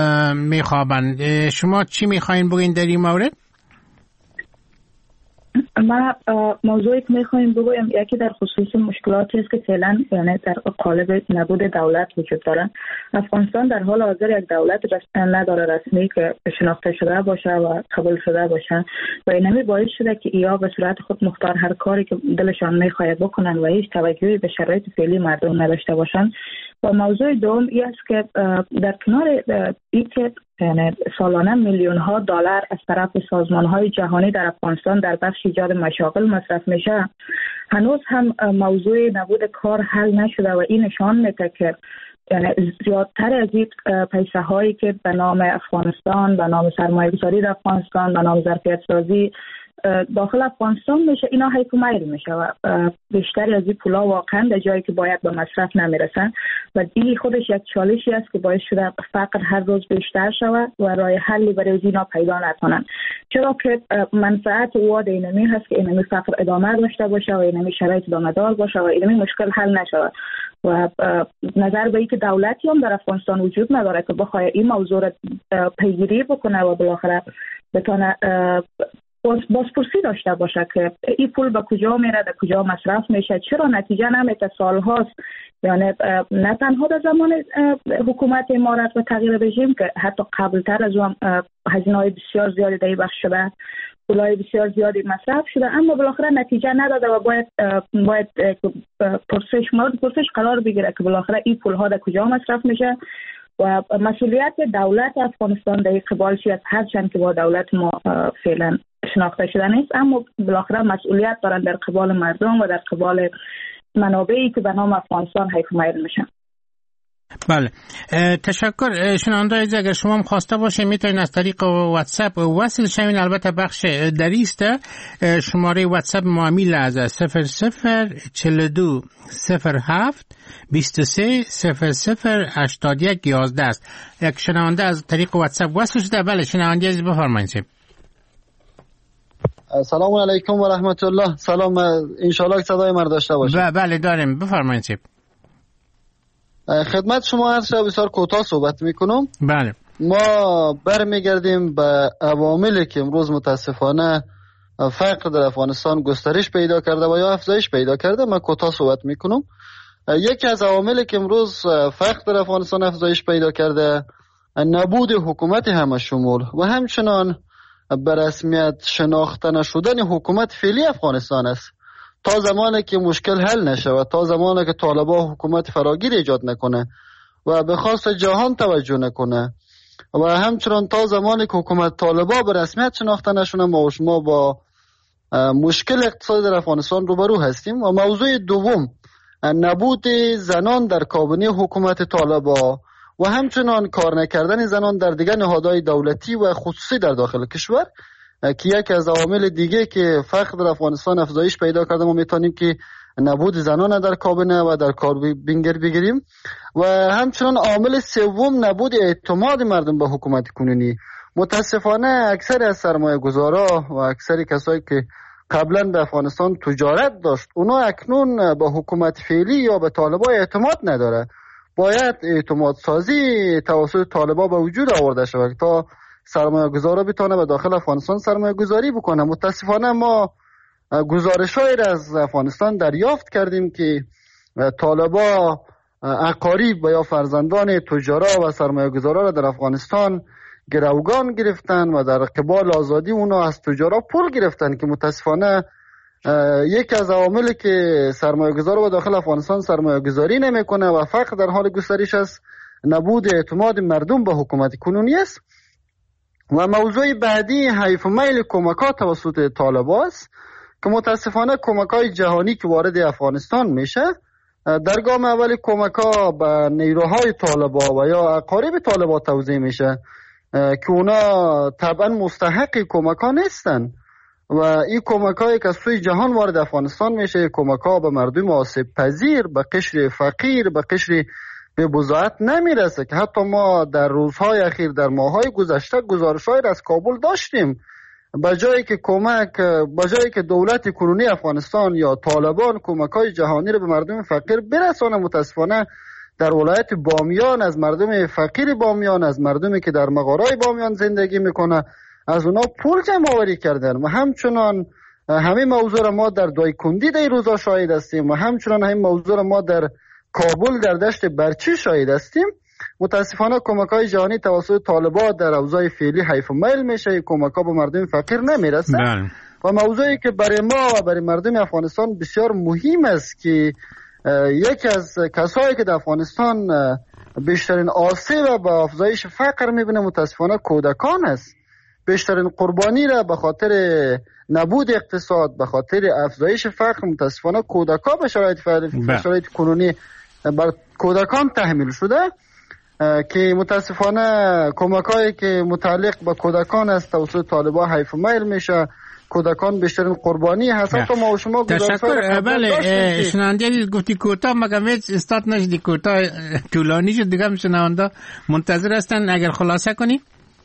S8: میخوابند. شما چی میخواین بگین در این مورد؟
S11: ما موضوعی که میخوایم بگویم یکی در خصوص مشکلاتی است که فعلا یعنی در قالب نبود دولت وجود دارن. افغانستان در حال حاضر یک دولت نداره رسمی که شناخته شده باشه و قبول شده باشه و اینمی باعث شده که ایا به صورت خود مختار هر کاری که دلشان میخواد بکنن و هیچ توجهی به شرایط فعلی مردم نداشته باشن. و موضوع دوم این است که در کنار این که یعنی سالانه میلیون ها دلار از طرف سازمان های جهانی در افغانستان در بخش ایجاد مشاغل مصرف میشه، هنوز هم موضوع نبود کار حل نشده و این نشان میده که یعنی زیادتر از این پیسه هایی که به نام افغانستان، به نام سرمایه گذاری در افغانستان، به نام ظرفیت سازی داخل افغانستان میشه، اینا هیپ میل میشه و بیشتری از این پولا واقعا در جایی که باید به مصرف نمیرسن و این خودش یک چالشی است که باعث شده فقر هر روز بیشتر شود و راه حلی برای اینا پیدا نکنن، چرا که منفعت واد اینمی هست که اینمی فقر ادامه داشته باشه و اینمی شرایط ادامه دار باشه و اینمی مشکل حل نشود و نظر به اینکه دولتی هم در افغانستان وجود نداره که بخواد این موضوع را پیگیری بکنه و بالاخره بتونه بازپرسی داشته باشه که این پول به کجا میره، در کجا مصرف میشه، چرا نتیجه نمیده سال هاست. یعنی نه تنها در زمان حکومت امارت و تغییر رژیم که حتی قبلتر از اون هزینه های بسیار زیادی در بخش شده، پولای بسیار زیادی مصرف شده، اما بالاخره نتیجه نداده و باید باید پرسش مورد پرسش قرار بگیره که بالاخره این پول ها در کجا مصرف میشه و مسئولیت دولت افغانستان در قبال شد، هرچند که با دولت ما فعلا شناخته شده نیست، اما بالاخره مسئولیت دارن در قبال مردم و در قبال منابعی که به نام افغانستان حیف میل میشن.
S8: بله، تشکر. شنونده عزیز، اگر شما هم خواسته باشه میتونید از طریق واتساپ وصل شوین. البته بخش دریست شماره واتساپ ما میل از صفر صفر چهل و دو صفر هفت بیست و سه صفر صفر هشتاد و یک یازده است. یک شنونده از طریق واتساپ وصل شده. بله شنونده عزیز بفرمایید.
S12: سلام علیکم و رحمت الله. سلام، انشالله صدای من داشته باشه.
S8: بله داریم، بفرمایید.
S12: خدمت شما عرض شد، بسیار کوتاه صحبت میکنم.
S8: بله،
S12: ما برمیگردیم به عواملی که امروز متاسفانه فقر در افغانستان گسترش پیدا کرده و یا افزایش پیدا کرده. من کوتاه صحبت میکنم. یکی از عواملی که امروز فقر در افغانستان افزایش پیدا کرده نبود حکومت همه شمول و همچنان به رسمیت شناخته نشدن حکومت فعلی افغانستان است. تا زمانی که مشکل حل نشه و تا زمانی که طالبان حکومت فراگیر ایجاد نکنه و به خواست جهان توجه نکنه و همچنان تا زمانی که حکومت طالبان به رسمیت شناخته نشونه، ما و شما با مشکل اقتصادی در افغانستان روبرو هستیم. و موضوع دوم نبود زنان در کابینه حکومت طالبان و همچنان کار نکردن زنان در دیگر نهادهای دولتی و خصوصی در داخل کشور که یکی از عوامل دیگه که فقر در افغانستان افزایش پیدا کرده. ما میتونیم که نبود زنان در کابینه و در کابینگر بگیریم و همچنان عامل سوم نبود اعتماد مردم به حکومت کنونی. متاسفانه اکثر از سرمایه گذارا و اکثر کسایی که قبلا به افغانستان تجارت داشت، اونا اکنون به حکومت فعلی یا به طالبان اعتماد نداره. باید اعتماد سازی توسط طالبان به وجود آورده شود تا سرمایه گذارا بتونه به داخل افغانستان سرمایه گذاری بکنه. متاسفانه ما گزارش‌هایی از افغانستان دریافت کردیم که طالبان اقارب و یا فرزندان تجارا و سرمایه گذارا را در افغانستان گروگان گرفتن و در قبال آزادی اونا از تجارا پول گرفتن که متاسفانه یکی از عواملی که سرمایه گذار و داخل افغانستان سرمایه گذاری نمیکنه و فقر در حال گسترش است، نبود اعتماد مردم به حکومت کنونی است. و موضوع بعدی حیف میل کمک‌ها توسط طالبان است که متاسفانه کمک‌های جهانی که وارد افغانستان میشه، در گام اول کمک‌ها به نیروهای طالبان و یا اقارب طالبان توزیع میشه که اونا طبعا مستحق کمک‌ها نیستن و این کمک‌هایی که از سوی جهان وارد افغانستان میشه کمک‌ها به مردم آسیب پذیر، به قشر فقیر، به قشر به بضاعت نمیرسه که حتی ما در روزهای اخیر در ماهای گذشته گزارش‌هایی از کابل داشتیم. به جایی که کمک به جایی که دولت کنونی افغانستان یا طالبان کمک‌های جهانی رو به مردم فقیر برسانه، متاسفانه در ولایت بامیان از مردم فقیر بامیان، از مردمی که در مغارای بامیان زندگی میکنه، از اونا پول جمع آوری کردن و همچنان همین موضوع را ما در دایکندی در روزا شاهد هستیم و همچنان همین موضوع را ما در کابل در دشت برچی شاهد هستیم. متاسفانه کمک های جهانی توسط طالبان در اوضاع فعلی حیف و میل میشه، کمک ها به مردم فقیر نمیرسه و موضوعی که برای ما و برای مردم افغانستان بسیار مهم است که یکی از کسایی که در افغانستان بیشترین آسیب به افزایش فقر میبینه متاسفانه کودکان است. بیشترین قربانی را به خاطر نبود اقتصاد، به خاطر افزایش فقر متاسفانه کودکان به شرایط شرایط کنونی بر کودکان تحمیل شده که متاسفانه کمکایی که متعلق به کودکان است توسط طالبان حیف و میل میشه. کودکان بیشترین قربانی هست. تا ما و شما
S8: تشکر. بله شنونده گفتی کوتاه مگه استاد نشدی کوتاه طولانی شد دیگه. شنونده منتظر هستن اگر خلاصه کنی.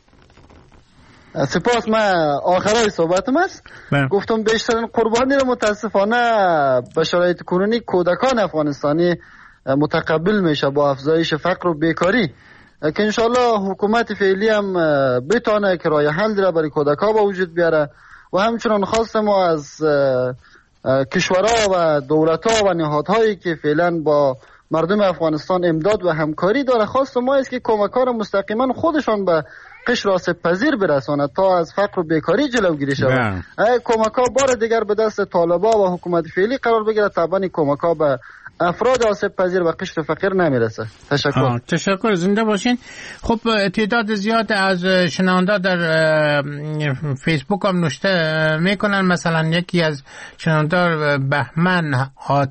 S12: سپاس. من آخرای صحبتم است گفتم بیشترین قربانی رو متاسفانه به شرایط کنونی کودکان افغانستانی متقبل میشه با افزایش فقر و بیکاری که انشالله حکومت فعلی هم بتانه که راه حل را برای کودکان با وجود بیاره و همچنان خواست ما از کشورها و دولتها و نهادهایی که فعلا با مردم افغانستان امداد و همکاری داره، خواست ما است که کمک‌ها را مستقیما خودشان به قشر آسیب پذیر برساند تا از فقر و بیکاری جلوگیری شود. کمک‌ها بار دیگر به دست طالبان و حکومت فعلی قرار بگیره، طبعا کمک‌ها به افراد آسیب پذیر و قشر فقیر نمیرسه. تشکر.
S8: تشکر. زنده باشین. خب تعداد زیاد از شنونده در فیسبوک هم نوشته میکنن. مثلا یکی از شنونده بهمن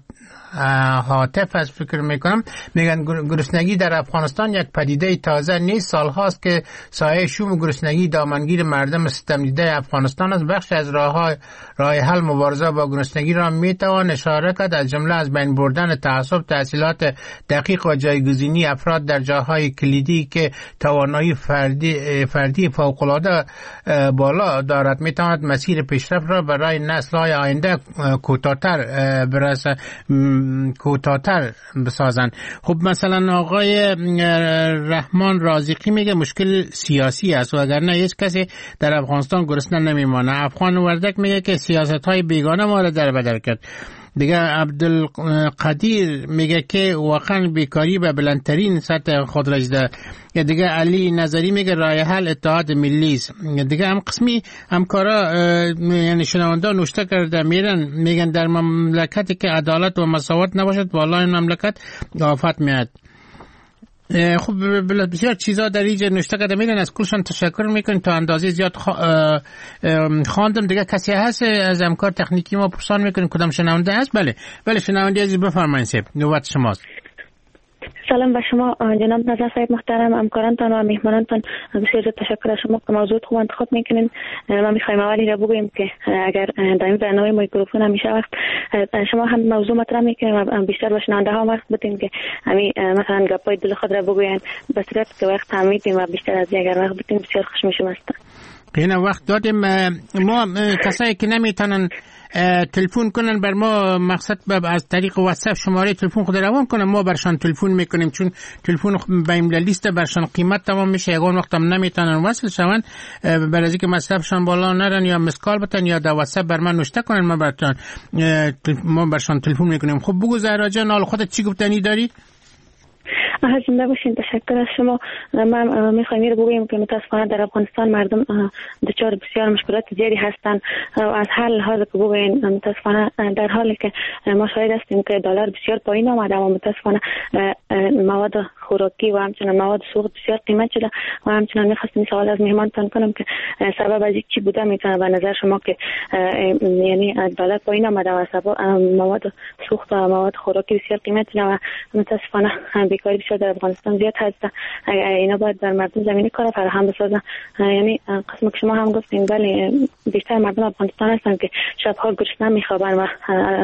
S8: حاطف از فکر میکنم میگن گرسنگی در افغانستان یک پدیده تازه نیست. سالهاست که سایه شوم گرسنگی دامنگیر مردم ستم دیده افغانستان است. بخش از راه راه حل مبارزه با گرسنگی را میتوان اشاره کرد، از جمله از بین بردن تعصب، تحصیلات دقیق و جایگزینی افراد در جاهای کلیدی که توانایی فردی فردی فوق العاده بالا دارد میتواند مسیر پیشرفت را برای نسل‌های آینده کوتاه‌تر برسه کوتاه‌تر بسازن. خب مثلا آقای رحمان رازقی میگه مشکل سیاسی است و اگر نه هیچ کسی در افغانستان گرسنه نمیمانه. افغان وردک میگه که سیاست‌های بیگانه ما را در بدر کرد. دیگه عبدالقدیر میگه که واقعا بیکاری به بلندترین سطح خود رسیده. یا دیگه علی نظری میگه راه حل اتحاد ملی است. دیگه هم قسمی همکارا یعنی شنونده نوشته کرده میرن میگن در مملکتی که عدالت و مساوات نباشد والا این مملکت آفت میاد. خب بسیار چیزا در اینجا نوشته کرده میرن، از کلشان تشکر میکنیم. تا اندازه زیاد خواندم. دیگه کسی هست از همکار تکنیکی ما پرسان میکنیم کدام شنونده هست؟ بله بله شنونده عزیز بفرمایید صاحب، نوبت شماست.
S13: سلام به شما جناب نظر صاحب محترم، همکارانتان و مهمانانتان بسیار تشکر از شما که موضوع خوب انتخاب میکنین. ما میخوایم اولی را بگوییم که اگر در این برنامه میکروفون همیشه وقت شما هم موضوع مطرح میکنیم و بیشتر به شنونده ها وقت بدین که همین مثلا گپای دل خود را بگوین به صورت که وقت هم میدیم و بیشتر از اگر وقت بدین بسیار خوش میشم هستم.
S8: این وقت دادیم. ما کسایی که نمیتونن تلفن کنن بر ما مقصد از طریق واتساپ شماره تلفن خود روان کنن، ما برشان تلفن میکنیم چون تلفن به این لیست برشان قیمت تمام میشه. یگان وقت هم نمیتونن وصل شون برای اینکه مصرفشان بالا نرن یا مسکال بتن یا در واتساپ بر من نوشته کنن ما برشان ما برشان تلفن میکنیم. خب بگو زهرا جان حال خودت چی گفتنی داری؟
S13: زنده باشین. تشکر از شما. من میخوایم رو بگویم که متاسفانه در افغانستان مردم دچار بسیار مشکلات زیادی هستند و از حال حال که بگوین متاسفانه در حالی که ما شاهد هستیم که دلار بسیار پایین آمده و متاسفانه مواد خوراکی و همچنان مواد سوخت بسیار قیمت شده و همچنان میخواستم سوال از مهمانتان کنم که سبب از چی بوده میتونه به نظر شما که یعنی دلار پایین آمده و سبب مواد سوخت و مواد خوراکی بسیار قیمت شده و متاسفانه بیکاری بسیار در افغانستان زیاد هست. اینا باید بر مردم زمینی کار فراهم بسازن. یعنی قسم که شما هم گفتین بله بیشتر مردم افغانستان هستن که شبها گرسنه میخوابن و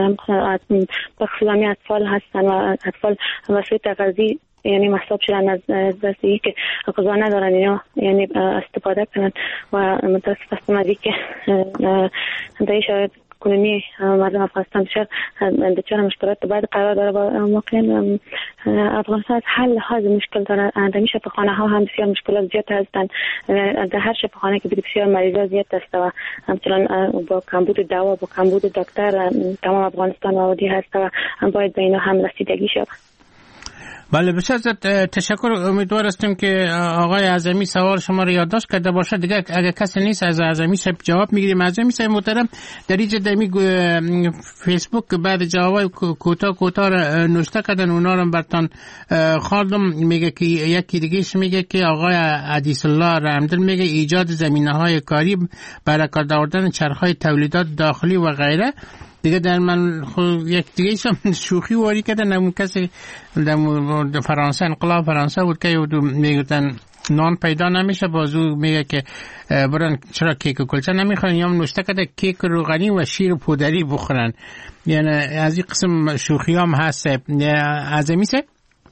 S13: بخصوص همی اطفال هستن و اطفال وسیله تغذیه یعنی محسوب شدن از دستی که غذا ندارن اینا یعنی استفاده کنن و متاسف هستم از که در شاید کنونی مردم افغانستان بسیار دچار مشکلات بعد قرار داره و واقعا افغانستان از هر لحاظ مشکل داره. در شفاخانه ها هم بسیار مشکلات زیاد هستند. در هر شفاخانه که بسیار مریضا زیاد است و همچنان با کمبود دوا با کمبود دکتر تمام افغانستان آبادی هست و هم باید به اینا هم رسیدگی شود.
S8: بله بسیار زیاد تشکر. امیدوار هستیم که آقای اعظمی سوال شما رو یادداشت کرده باشه. دیگه اگه کسی نیست از اعظمی صاحب جواب میگیریم. اعظمی صاحب محترم در اینجا دمی فیسبوک بعد جوابای کوتاه کوتاه نوشته کردن، اونا رو براتون خواندم. میگه که یکی دیگهش میگه که آقای عدیس الله رحمدل میگه ایجاد زمینه‌های کاری برای کار آوردن چرخهای تولیدات داخلی و غیره. دیگه در من خود یک دیگه ایشم شوخی واری کردن، نمون کسی در فرانسه انقلاب فرانسه بود که میگفتن نان پیدا نمیشه، بازو میگه که برن چرا کیک و کلچه نمیخورن، یا نوشته کرده کیک روغنی و شیر پودری بخورن. یعنی از این قسم شوخی هم هست. اعظمی صاحب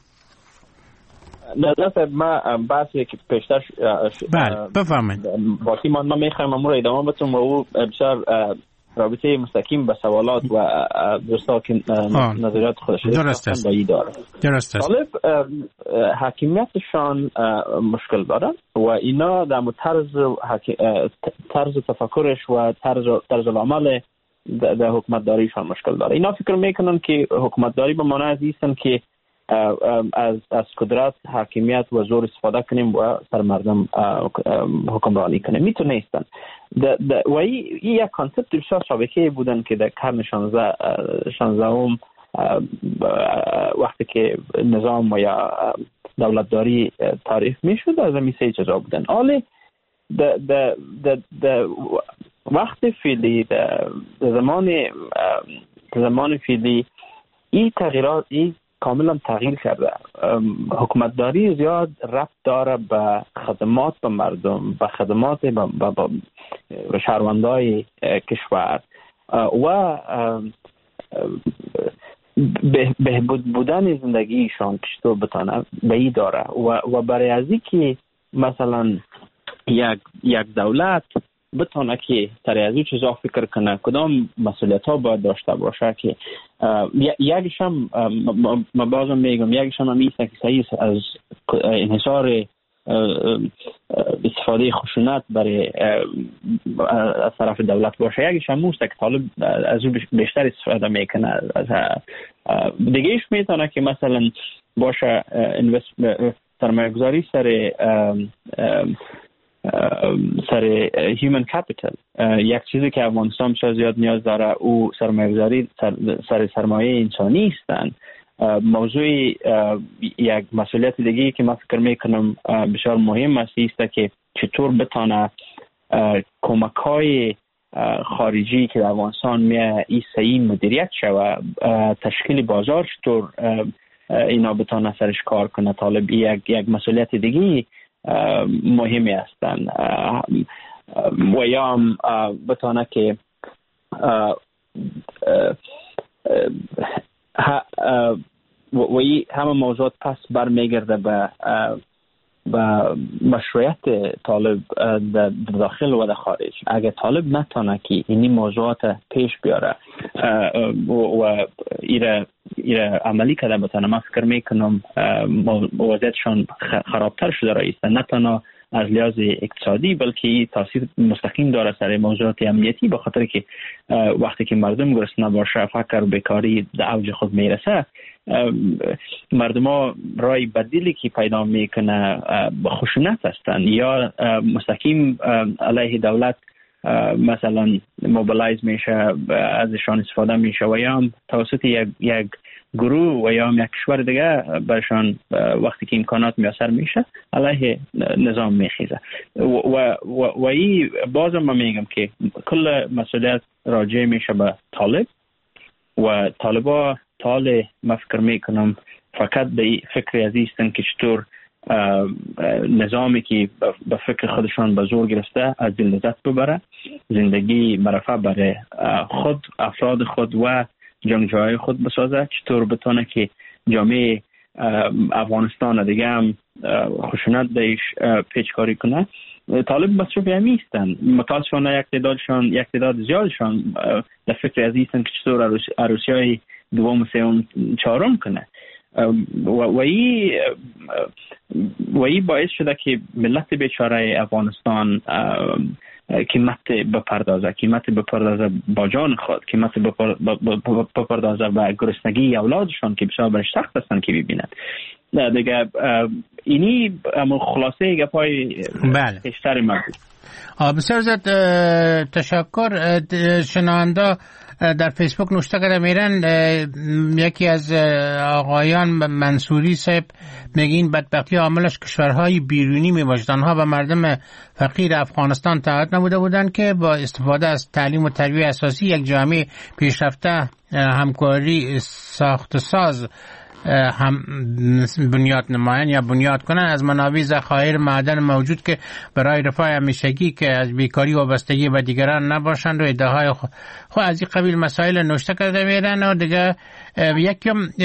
S7: نه ما بحثی که پیشتر
S8: بله بفهمید
S7: باقی ما میخوایم امور ادامه بدیم و او بسیار رابطه مستقیم به سوالات و دوستا که نظریات خودش
S8: درست
S7: با ای داره.
S8: درست است.
S7: طالب حاکمیتشان مشکل داره و اینا در طرز طرز تفکرش و طرز طرز العمل در حکومتداریشان مشکل داره. اینا فکر میکنن که حکومتداری به معنی از اینه که از از قدرت حاکمیت و زور استفاده کنیم و سر مردم حکمرانی کنیم. میتونه نیستن. و این یک کانسپت بسیار سابقه بودن که در قرن شانزدهم وقتی که نظام و یا دولتداری تعریف میشد از همین سه چیزا بودن. حالا در وقت فعلی در زمان زمان فعلی این تغییرات این کاملا تغییر کرده. حکومتداری زیاد ربط داره به خدمات به مردم، به خدمات به شهروندای کشور و بهبود بودن زندگیشان که تو بتانه به این داره و برای ازی که مثلا یک یک دولت بتونه که تر از این چیزا فکر کنه کدام مسئولیت ها باید داشته باشه که یکیش هم ما بازم میگم یکیش هم همیشه که صحیح از انحصار استفاده خشونت برای از طرف دولت باشه، یکیش هم موست که طالب از او بیشتر استفاده میکنه. دیگه ایش میتونه که مثلا باشه سرمایه گذاری سر سر هیومن کپیتال، یک چیزی که افغانستان بسیار زیاد نیاز داره او سرمایه گذاری سر, سر سرمایه انسانی هستند. موضوع یک مسئولیت دیگه که من فکر میکنم بسیار مهم است است که چطور بتانه کمک های خارجی که در افغانستان میه این صحیح مدیریت شود، تشکیل بازار چطور اینا بتانه سرش کار کنه. طالب یک یک مسئولیت دیگه مهمی هستند و یا هم بتانه که و همه موضوعات پس برمیگرده به به مشروعیت طالب در داخل و در خارج. اگر طالب نتانه که اینی موضوعات پیش بیاره و ایره ایره عملی کرده بتانه، من فکر میکنم وضعیتشان خرابتر شده رایست، نه تنها از لحاظ اقتصادی بلکه تاثیر مستقیم داره سر موضوعات امنیتی، به خاطر که وقتی که مردم گرسنه باشه، فقر و بیکاری در اوج خود میرسه، مردم ها رای بدیلی که پیدا میکنه خشونت هستند یا مستقیم علیه دولت مثلا موبیلایز میشه، ازشان استفاده میشه و یا هم توسط یک یک گروه و یا هم یک کشور دیگه برشان وقتی که امکانات میسر میشه علیه نظام میخیزه. و و و این بازم من میگم که کل مسئولیت راجع میشه به طالب و طالبا طال ما فکر میکنم فقط به فکر عزیزتن که چطور نظامی که به فکر خودشان به زور گرفته از دل لذت ببره، زندگی مرفع برای خود، افراد خود و جنگجوهای خود بسازه، چطور بتونه که جامعه افغانستان دیگه هم خشونت دیش پیچکاری کنه طالب مصرف همی هستن، مطالشان یک تعدادشان یک تعداد زیادشان در فکر از هستن که چطور عروسی های دوم سوم چهارم کنه و ای و ای باعث شده که ملت بیچاره افغانستان قیمت بپردازه قیمت بپردازه با جان خود، قیمت بپردازه به گرسنگی اولادشان که بسیار برش سخت هستن که ببیند دیگه. اینی اما خلاصه گپای بیشتر من
S8: بسیار زیاد تشکر. شنونده در فیسبوک نوشته کرده میرن، یکی از آقایان منصوری صاحب میگین بدبختی عاملش کشورهای بیرونی میباشد، آنها به مردم فقیر افغانستان تعهد نموده بودند که با استفاده از تعلیم و تربیت اساسی یک جامعه پیشرفته همکاری ساخت ساز هم بنیاد نمایان یا بنیاد کنن از منابع ذخایر معدن موجود که برای رفاه همیشگی که از بیکاری و وابستگی به دیگران نباشند و ادعاهای خود از این قبیل مسائل نوشته کرده میرن و دیگه یک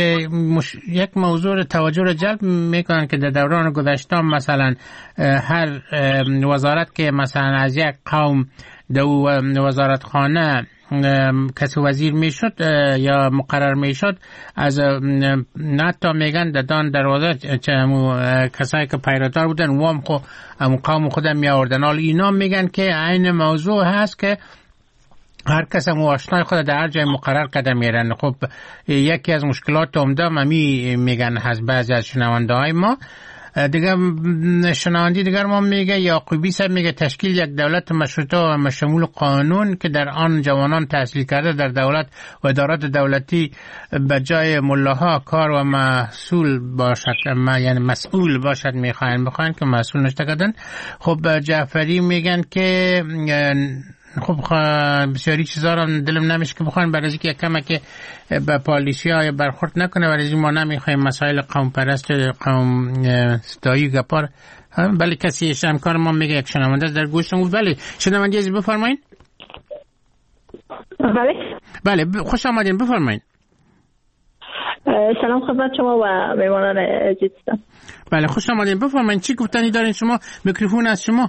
S8: یک موضوع توجه را جلب میکنن که در دوران گذشته مثلا هر وزارت که مثلا از یک قوم دو وزارت خانه کسی وزیر میشد یا مقرر میشد از نتا میگن دادان دروازه کسایی که پیرودار بودن وام خو قوم خودم می آوردن. حالا اینا میگن که عین موضوع هست که هر کس هم آشنای خود در هر جای مقرر کرده میرن. خب یکی از مشکلات عمده می میگن هست بعضی از شنونده های ما دیگه. شنوندی دیگر ما میگه یعقوبی صاحب میگه تشکیل یک دولت مشروطه و مشمول قانون که در آن جوانان تحصیل کرده در دولت و ادارات دولتی به جای ملاها کار و مسئول باشد، یعنی مسئول باشد میخواین بخواین که مسئول نشته کردن. خب جعفری میگن که خب بسیاری چیزا رو دلم نمیشه که بخواین برای اینکه کمه که به پالیسی های برخورد نکنه، برای ما نمیخوایم مسائل قوم پرست قوم ستایی گپار. بله کسی همکار ما میگه یک شنونده در گوشم بود. بله شنونده ازی بفرمایین.
S14: بله
S8: بله خوش آمدین بفرمایین.
S14: سلام خدمت شما و میمانان عزیزم.
S8: بله خوش آمدین بفرمایین. چی گفتنی دارین شما؟ میکروفون از شما.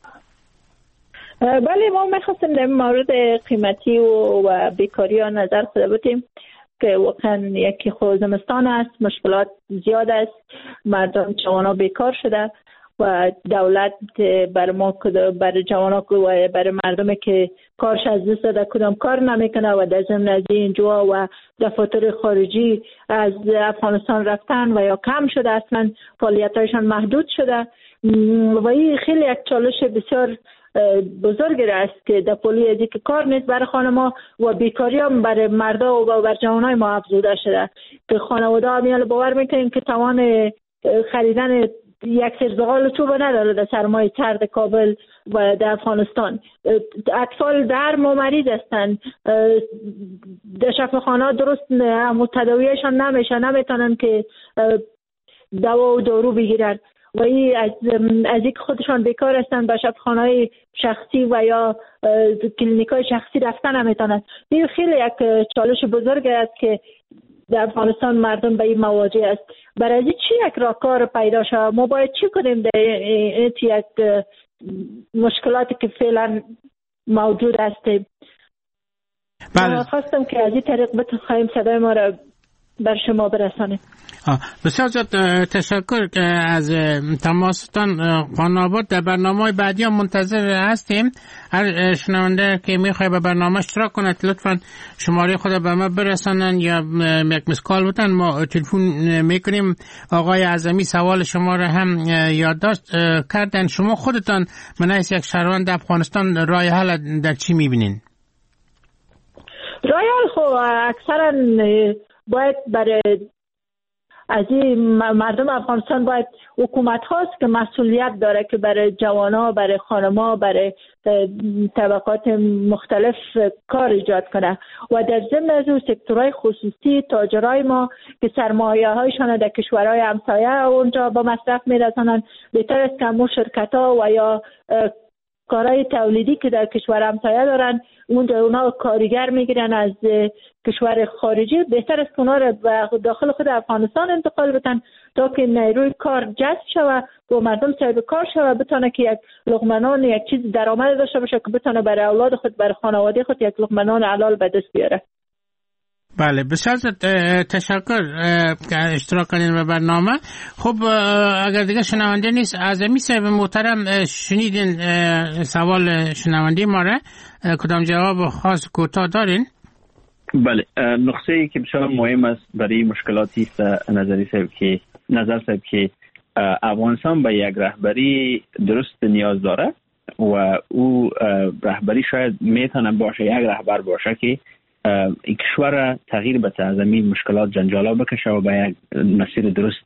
S14: بله ما میخواستیم در مورد قیمتی و, و بیکاری ها نظر خود بودیم که واقعا یکی خود زمستان است، مشکلات زیاد است، مردم جوانا بیکار شده و دولت بر ما بر جوانا و بر مردم که کارش از دست داده کدام کار نمیکنه و در ضمن از اینجا و دفاتر خارجی از افغانستان رفتن و یا کم شده، اصلا فعالیتایشان محدود شده و این خیلی یک چالش بسیار بزرگ است که در پولی ازی که کار نیست برای خانما و بیکاری هم برای مردا و بر جوانای ما افزوده شده که خانواده ها میال باور میکنیم که توان خریدن یک سرزغال چوب نداره در سرمایه سرد کابل و در افغانستان. اطفال در ما مریض هستند، در شفاخانه درست تداویشان نمیشه، نمیتونن که دوا و دارو بگیرن و این از از اینکه خودشان بیکار هستن به شفاخانه‌های شخصی و یا کلینیک‌های شخصی رفتن نمیتونن. این خیلی یک چالش بزرگ است که در افغانستان مردم به این مواجه است. برای چی یک راهکار پیدا شود؟ ما باید چی کنیم در این یک مشکلاتی که فعلا موجود است؟
S8: بله.
S14: خواستم که از این طریق بتونیم صدای ما را بر شما برسانیم.
S8: بسیار زیاد تشکر از تماستان. خانم آباد در برنامه بعدی هم منتظر هستیم. هر شنونده که میخواه به برنامه اشتراک کند لطفا شماره خود به ما برسانن یا یک مسکال بتن، ما تلفن میکنیم. آقای اعظمی سوال شما را هم یادداشت کردن. شما خودتان من از یک شهروند افغانستان راه حل در چی میبینین؟
S14: راه حل خب اکثرا باید برای از این مردم افغانستان باید حکومت هاست که مسئولیت داره که برای جوانا، برای خانما، برای طبقات مختلف کار ایجاد کنه و در ضمن از اون سکتورهای خصوصی تاجرای ما که سرمایه هایشان در کشورهای همسایه اونجا با مصرف میرسانن، بهتر است که همون شرکت ها و یا کارهای تولیدی که در کشور همسایه دارن اونجا اونا کارگر میگیرن از کشور خارجی، بهتر است اونا رو داخل خود افغانستان انتقال بدن تا که نیروی کار جذب شود و مردم صاحب کار شود، بتونه که یک لقمه نان یک چیز درآمد داشته باشه که بتونه برای اولاد خود برای خانواده خود یک لقمه نان حلال به دست بیاره.
S8: بله بسیار تشکر که اشتراک کردین به برنامه. خب اگر دیگه شنونده نیست، اعظمی صاحب محترم شنیدین سوال شنونده ما را، کدام جواب خاص کوتاه دارین؟
S7: بله، نقطه ای که بسیار مهم است برای مشکلاتی است نظری صاحب که نظر صاحب که افغانستان به یک رهبری درست نیاز داره و او رهبری شاید میتونه باشه یک رهبر باشه که این کشور تغییر به تعظیمی مشکلات جنجالا بکشه و به یک مسیر درست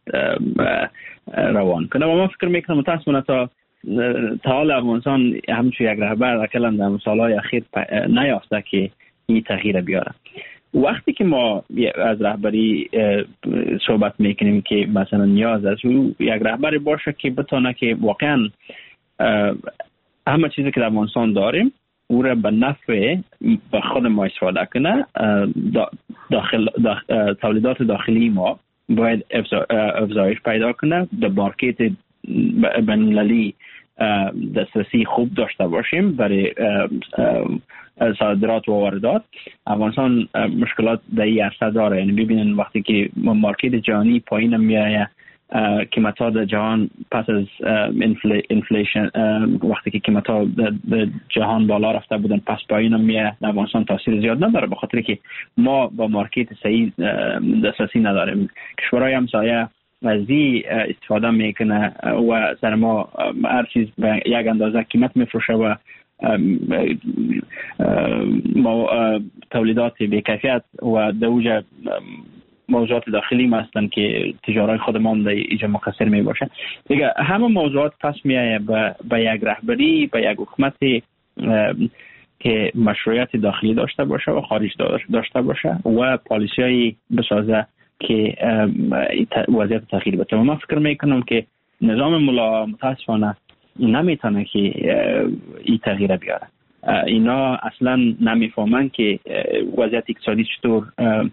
S7: روان کنه. و من فکر میکنم متاسفانه تا تا حال افغانستان همچون یک رهبر اکلا در سالهای اخیر نیافته که این تغییر بیاره. وقتی که ما از رهبری صحبت میکنیم که مثلا نیاز است او یک رهبری باشه که بتونه که واقعا همه چیزی که در افغانستان داریم او را به نفع به خود ما استفاده کنه. داخل داخل تولیدات داخلی ما باید افزایش پیدا کنه، در مارکت بین‌المللی دسترسی خوب داشته باشیم برای صادرات و واردات. افغانستان مشکلات در این عرصه داره، یعنی ببینن وقتی که مارکت جهانی پایین میایه، قیمت‌ها در جهان پس از انفلیشن وقتی که قیمت‌ها در جهان بالا رفته بودن پس پایین میایه، افغانستان تاثیر زیاد نداره به خاطر که ما با مارکت صحیح دسترسی نداریم. کشورهای همسایه از این استفاده میکنه و سر ما هر چیز به یک اندازه قیمت میفروشه و ما تولیدات بی‌کیفیت و دوجه موضوعات داخلی ما هستن که تجارت خود ما هم در اینجا مقصر می باشه. دیگه همه موضوعات پس میایه به با یک رهبری، به یک حکومت که مشروعیت داخلی داشته باشه و خارج داشته باشه و پالیسی های بسازه که وضعیت تغییر بده. من فکر میکنم که نظام ملا متاسفانه نمیتونه که این تغییر بیاره. اینا اصلا نمیفهمن که وضعیت اقتصادی چطور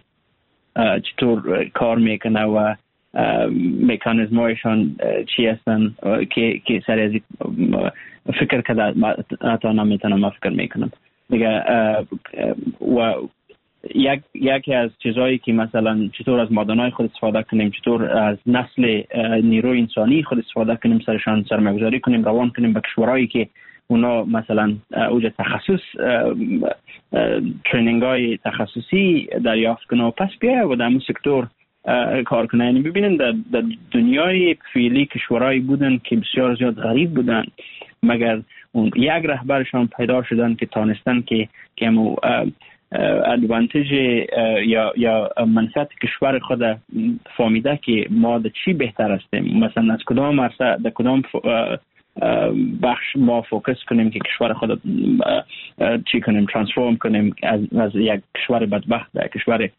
S7: چطور کار میکنه و مکانیزمایشان چی هستن که که سر از فکر کرده تا نمیتونم من فکر میکنم دیگه. و یک یکی از چیزایی که مثلا چطور از مادنای خود استفاده کنیم، چطور از نسل نیروی انسانی خود استفاده کنیم، سرشان سرمایه‌گذاری کنیم، روان کنیم به کشورهایی که اونا مثلا اوج تخصص ترینینگ های تخصصی دریافت کنه و پس بیایه و در اون سکتور کار کنه. یعنی ببینن در, در دنیای فعلی کشورهایی بودن که بسیار زیاد غریب بودن، مگر اون یک رهبرشان پیدا شدن که تانستن که که همو ادوانتیج یا یا منفعت کشور خود فهمیده که ما در چی بهتر هستیم، مثلا از کدام عرصه در کدام بخش ما فوکس کنیم که کشور خود چی کنیم، ترانسفورم کنیم از, از یک کشور بدبخت به کشور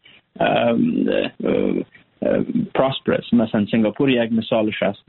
S7: پراسپرس. مثلا سنگاپور یک مثالش است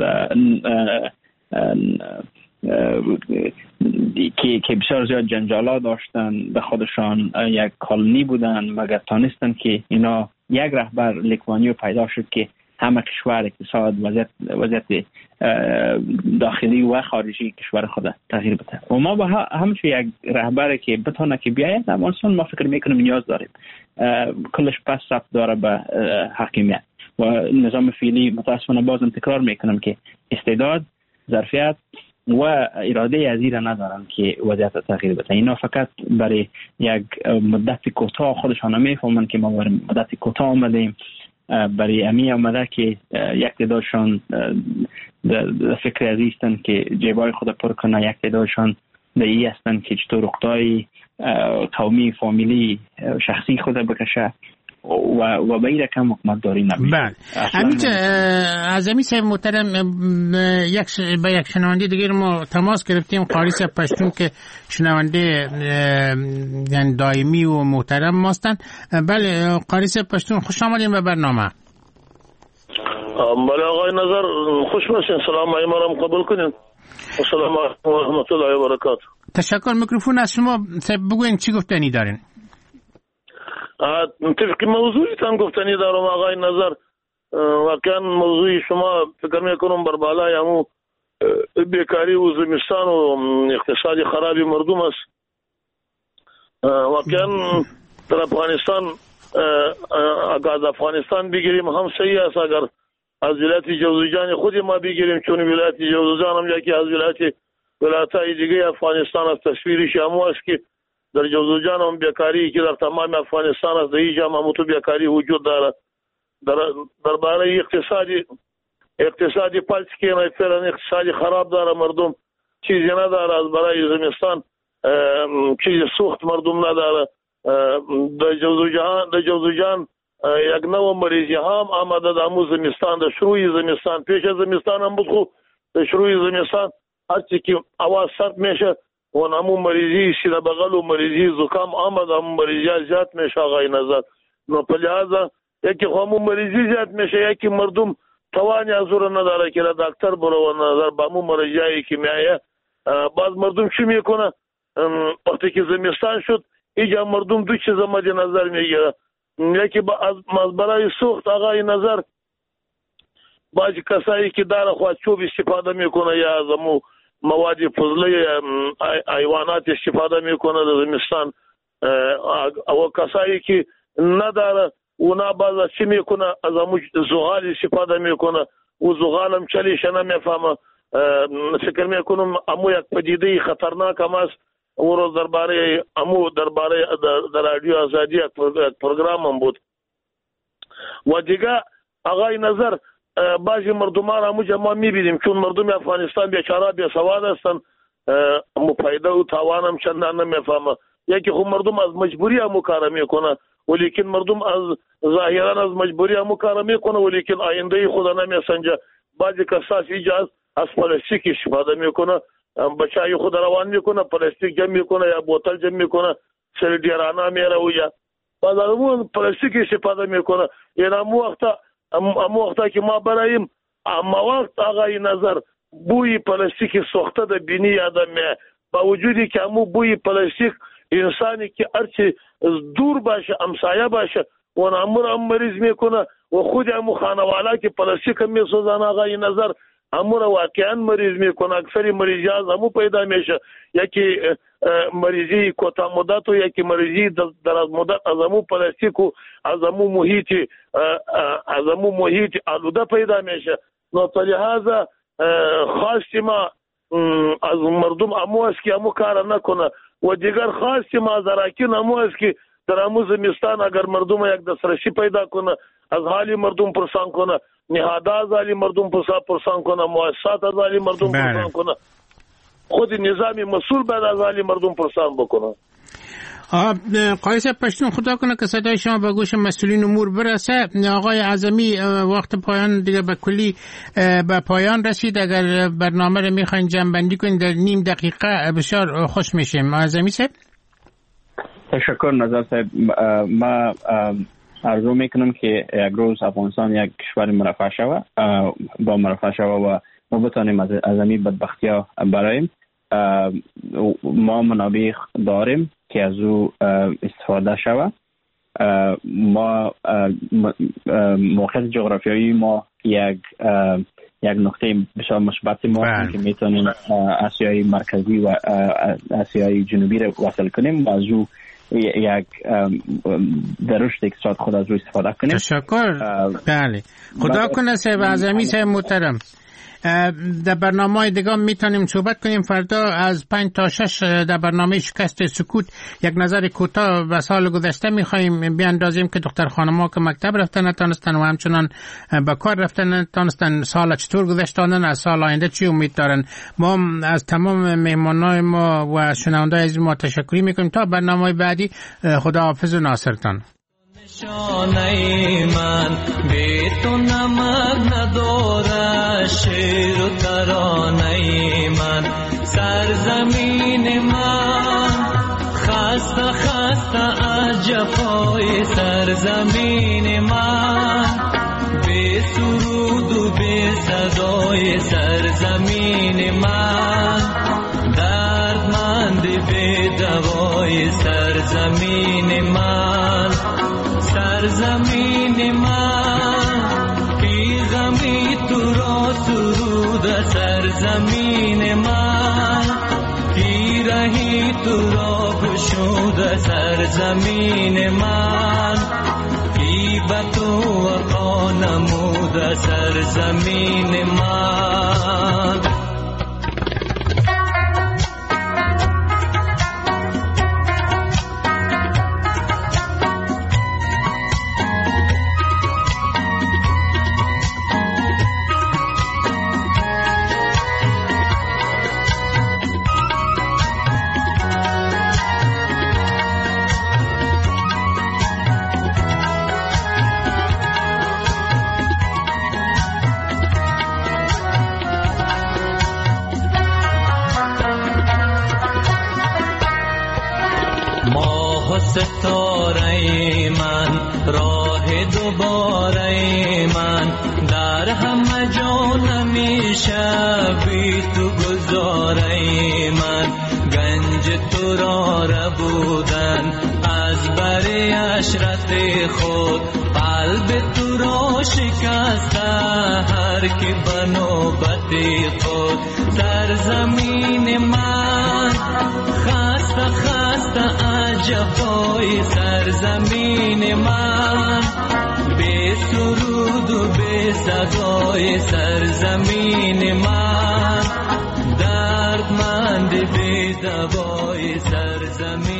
S7: که که بسیار زیاد جنجالا داشتن، به خودشان یک کالونی بودن، مگر تانستن که اینا یک رهبر لیکوانیو پیدا شد که همه کشور اقتصاد وضعیت وضعیت داخلی و خارجی کشور خود تغییر بده. و ما با همچون یک رهبر که بتونه که بیاید افغانستان ما فکر میکنم نیاز داریم. کلش پس ثبت داره به حاکمیت و نظام فعلی متاسفانه بازم تکرار میکنم که استعداد، ظرفیت و اراده عزیزی ندارن که وضعیت تغییر بده. اینا فقط برای یک مدت کوتاه خودشان میفهمن که ما برای مدت کوتاه آمدیم، برای امی آمده که یک تعدادشان در فکر عزیزتن که جیبای خود پر کنه، یک تعدادشان در ای هستن که چطور اقتای قومی، فامیلی، شخصی خود بکشه و و به این رقم حکومت داری نمیشه.
S8: بله. امیج اعظمی صاحب محترم، یک با یک شنونده دیگر ما تماس گرفتیم، قاری صاحب پشتون که شنونده یعنی دائمی و محترم ماستن. بله قاری صاحب پشتون، خوش آمدین به برنامه.
S15: بله آقای نظر، خوش باشین. سلام علیکم، ما را قبول کنین. السلام علیکم و رحمت الله و برکاته.
S8: تشکر. میکروفون از شما. بگوین چی گفتنی دارین؟
S15: طبق موضوعی تان گفتنی دارم آقای نظر. واقعا موضوعی شما فکر میکنم بر بالای همو بیکاری و زمستان و اقتصادی خرابی مردم است. واقعا در افغانستان اگر از افغانستان بگیریم هم صحیح است، اگر از ولایت جوزجان خود ما بگیریم چون ولایت جوزجان هم یکی از ولایت ولایت‌های دیگه افغانستان است. تصویرش هم است که در جوزجان هم بیکاری که در تمام افغانستان است، در اینجا هم تو بیکاری وجود دارد. در درباره اقتصادی اقتصادی پلس که فعلا اقتصادی خراب داره، مردم چیزی نداره از برای زمستان، چیز سوخت مردم نداره. در جوزجان در جوزجان یک نوع مریضی هم آمده در امو زمستان، در شروع زمستان، پیش از زمستان هم بود خو در شروع زمستان هرچی که آواز سرد میشه و امو مریضی سینه بغل و مریضی زکام آمده، امو مریضی زیاد میشه آقای نظر. نو په لحاظه یکی همو مریضی زیاد میشه، یکی مردم توانی ازور نداره که دکتر برو نظر با امو مریضی که میایه. بعض مردم چی میکنه وقتی که زمستان شد اینجا مردم دو چیز مد نظر میگیره، یکی با از برای سوخت آقای نظر بعضی کسایی که داره خواهد چوب استفاده میکنه یا از امو مواد فضله حیوانات استفاده میکنه در زمستان. او کسایی که نداره اونا بعضا چی میکنه از امو زغال استفاده میکنه و زغال هم چلیش نمیفهمه. فکر میکنم امو یک پدیده خطرناک هم است. او روز درباره امو درباره در رادیو آزادی یک پروگرام هم بود و دیگه آقای نظر بعضی مردمان همو جمع میبینیم چون مردم افغانستان بیچاره بی سواد هستن، امو فایده و تاوان هم چندان نمیفهمه. یکی خب مردم از مجبوری همو کار میکنه ولیکن مردم از ظاهرا از مجبوری همو کار میکنه ولیکن آینده خدا نمیسنجه. بعضی کساس ایجاز از پلاستیک استفاده میکنه، بچای خود روان میکنه پلاستیک جمع میکنه یا بوتل جمع میکنه سر دیرانا میره و یا بعد همون پلاستیک استفاده میکنه. یعنی امو وقتا امو وقتا که ما برایم اما وقت آقای نظر بوی پلاستیک سوخته ده بینی آدم با وجودی که امو بوی پلاستیک انسانی که هرچی دور باشه امسایه باشه و امور هم مریض میکنه و خود امو خانوالا که پلاستیک هم میسوزن آقای نظر امور واقعا مریض میکنه. اکثری مریضی از امو پیدا میشه، یکی مریضی کوتاه مدت و یکی مریضی دراز مدت از امو پلاستیک و از امو محیط از امو محیط آلوده پیدا میشه. نو په لحاظه خاصی ما از مردم امو است که امو کار نکنه و دیگر خاصی ما زراکین امو است که در امو زمستان اگر مردم یک دسترسی پیدا کنه از حالی مردم پرسان کنه، نهاده از حالی مردم پرسان کنه، مؤسسات از حالی مردم پرسان کنه، خود نظامی مسئول باید از حالی مردم پرسان بکنه.
S8: قایق صاحب پشتون خدا کنه که صدای شما به گوش مسئولین امور برسه. آقای اعظمی وقت پایان دیگه به کلی به پایان رسید، اگر برنامه رو میخواین جمع کنین در نیم دقیقه بسیار خوش میشیم. اعظمی صاحب.
S7: تشکر نظر صاحب. ما آرزو میکنم که یک روز افغانستان یک کشور مرفع شود با مرفع شود و ما بتانیم از همین بدبختی ها براییم. ما منابع داریم که از او استفاده شود. ما موقعیت جغرافیایی ما یک یک نقطه بسیار مثبت ما که میتونیم آسیای مرکزی و آسیای جنوبی رو وصل کنیم و از او یک در رشد اقتصاد خود از او استفاده کنیم.
S8: تشکر. بله خدا کنه صاحب اعظمی صاحب محترم. در برنامه دیگه میتونیم صحبت کنیم. فردا از پنج تا شش در برنامه شکست سکوت یک نظر کوتاه به سال گذشته میخوایم بیاندازیم که دختر خانم‌ها که مکتب رفتن نتونستن و همچنان به کار رفتن نتونستن سال چطور گذشتانن، از سال آینده چی امید دارن. ما از تمام مهمانای ما و شنوندای عزیز ما تشکر میکنیم. تا برنامه بعدی خداحافظ و ناصرتان.
S16: نشانه من بی تو نمک نداره، شعر و ترانه من سرزمین من خسته خسته از جفای سرزمین من بی سرود و بی صدای سرزمین من، دردمند بی دوای سرزمین من، سرزمین من بی غمی تو را سرود، سرزمین من بی رهی تو را بشود، سرزمین من بی بتو وقا نمود، سرزمین من. ستاره من راه دوباره من، در همه جا نمیشه بی تو گذاره من، گنج تو را ربودن از بر عشرت خود، قلب تو را شکسته هر کی بنوبت خود، سرزمین من خسته خسته عجبای سرزمین من، بی سرود و بی صدای سرزمین من، دردمند بی دوای سرزمین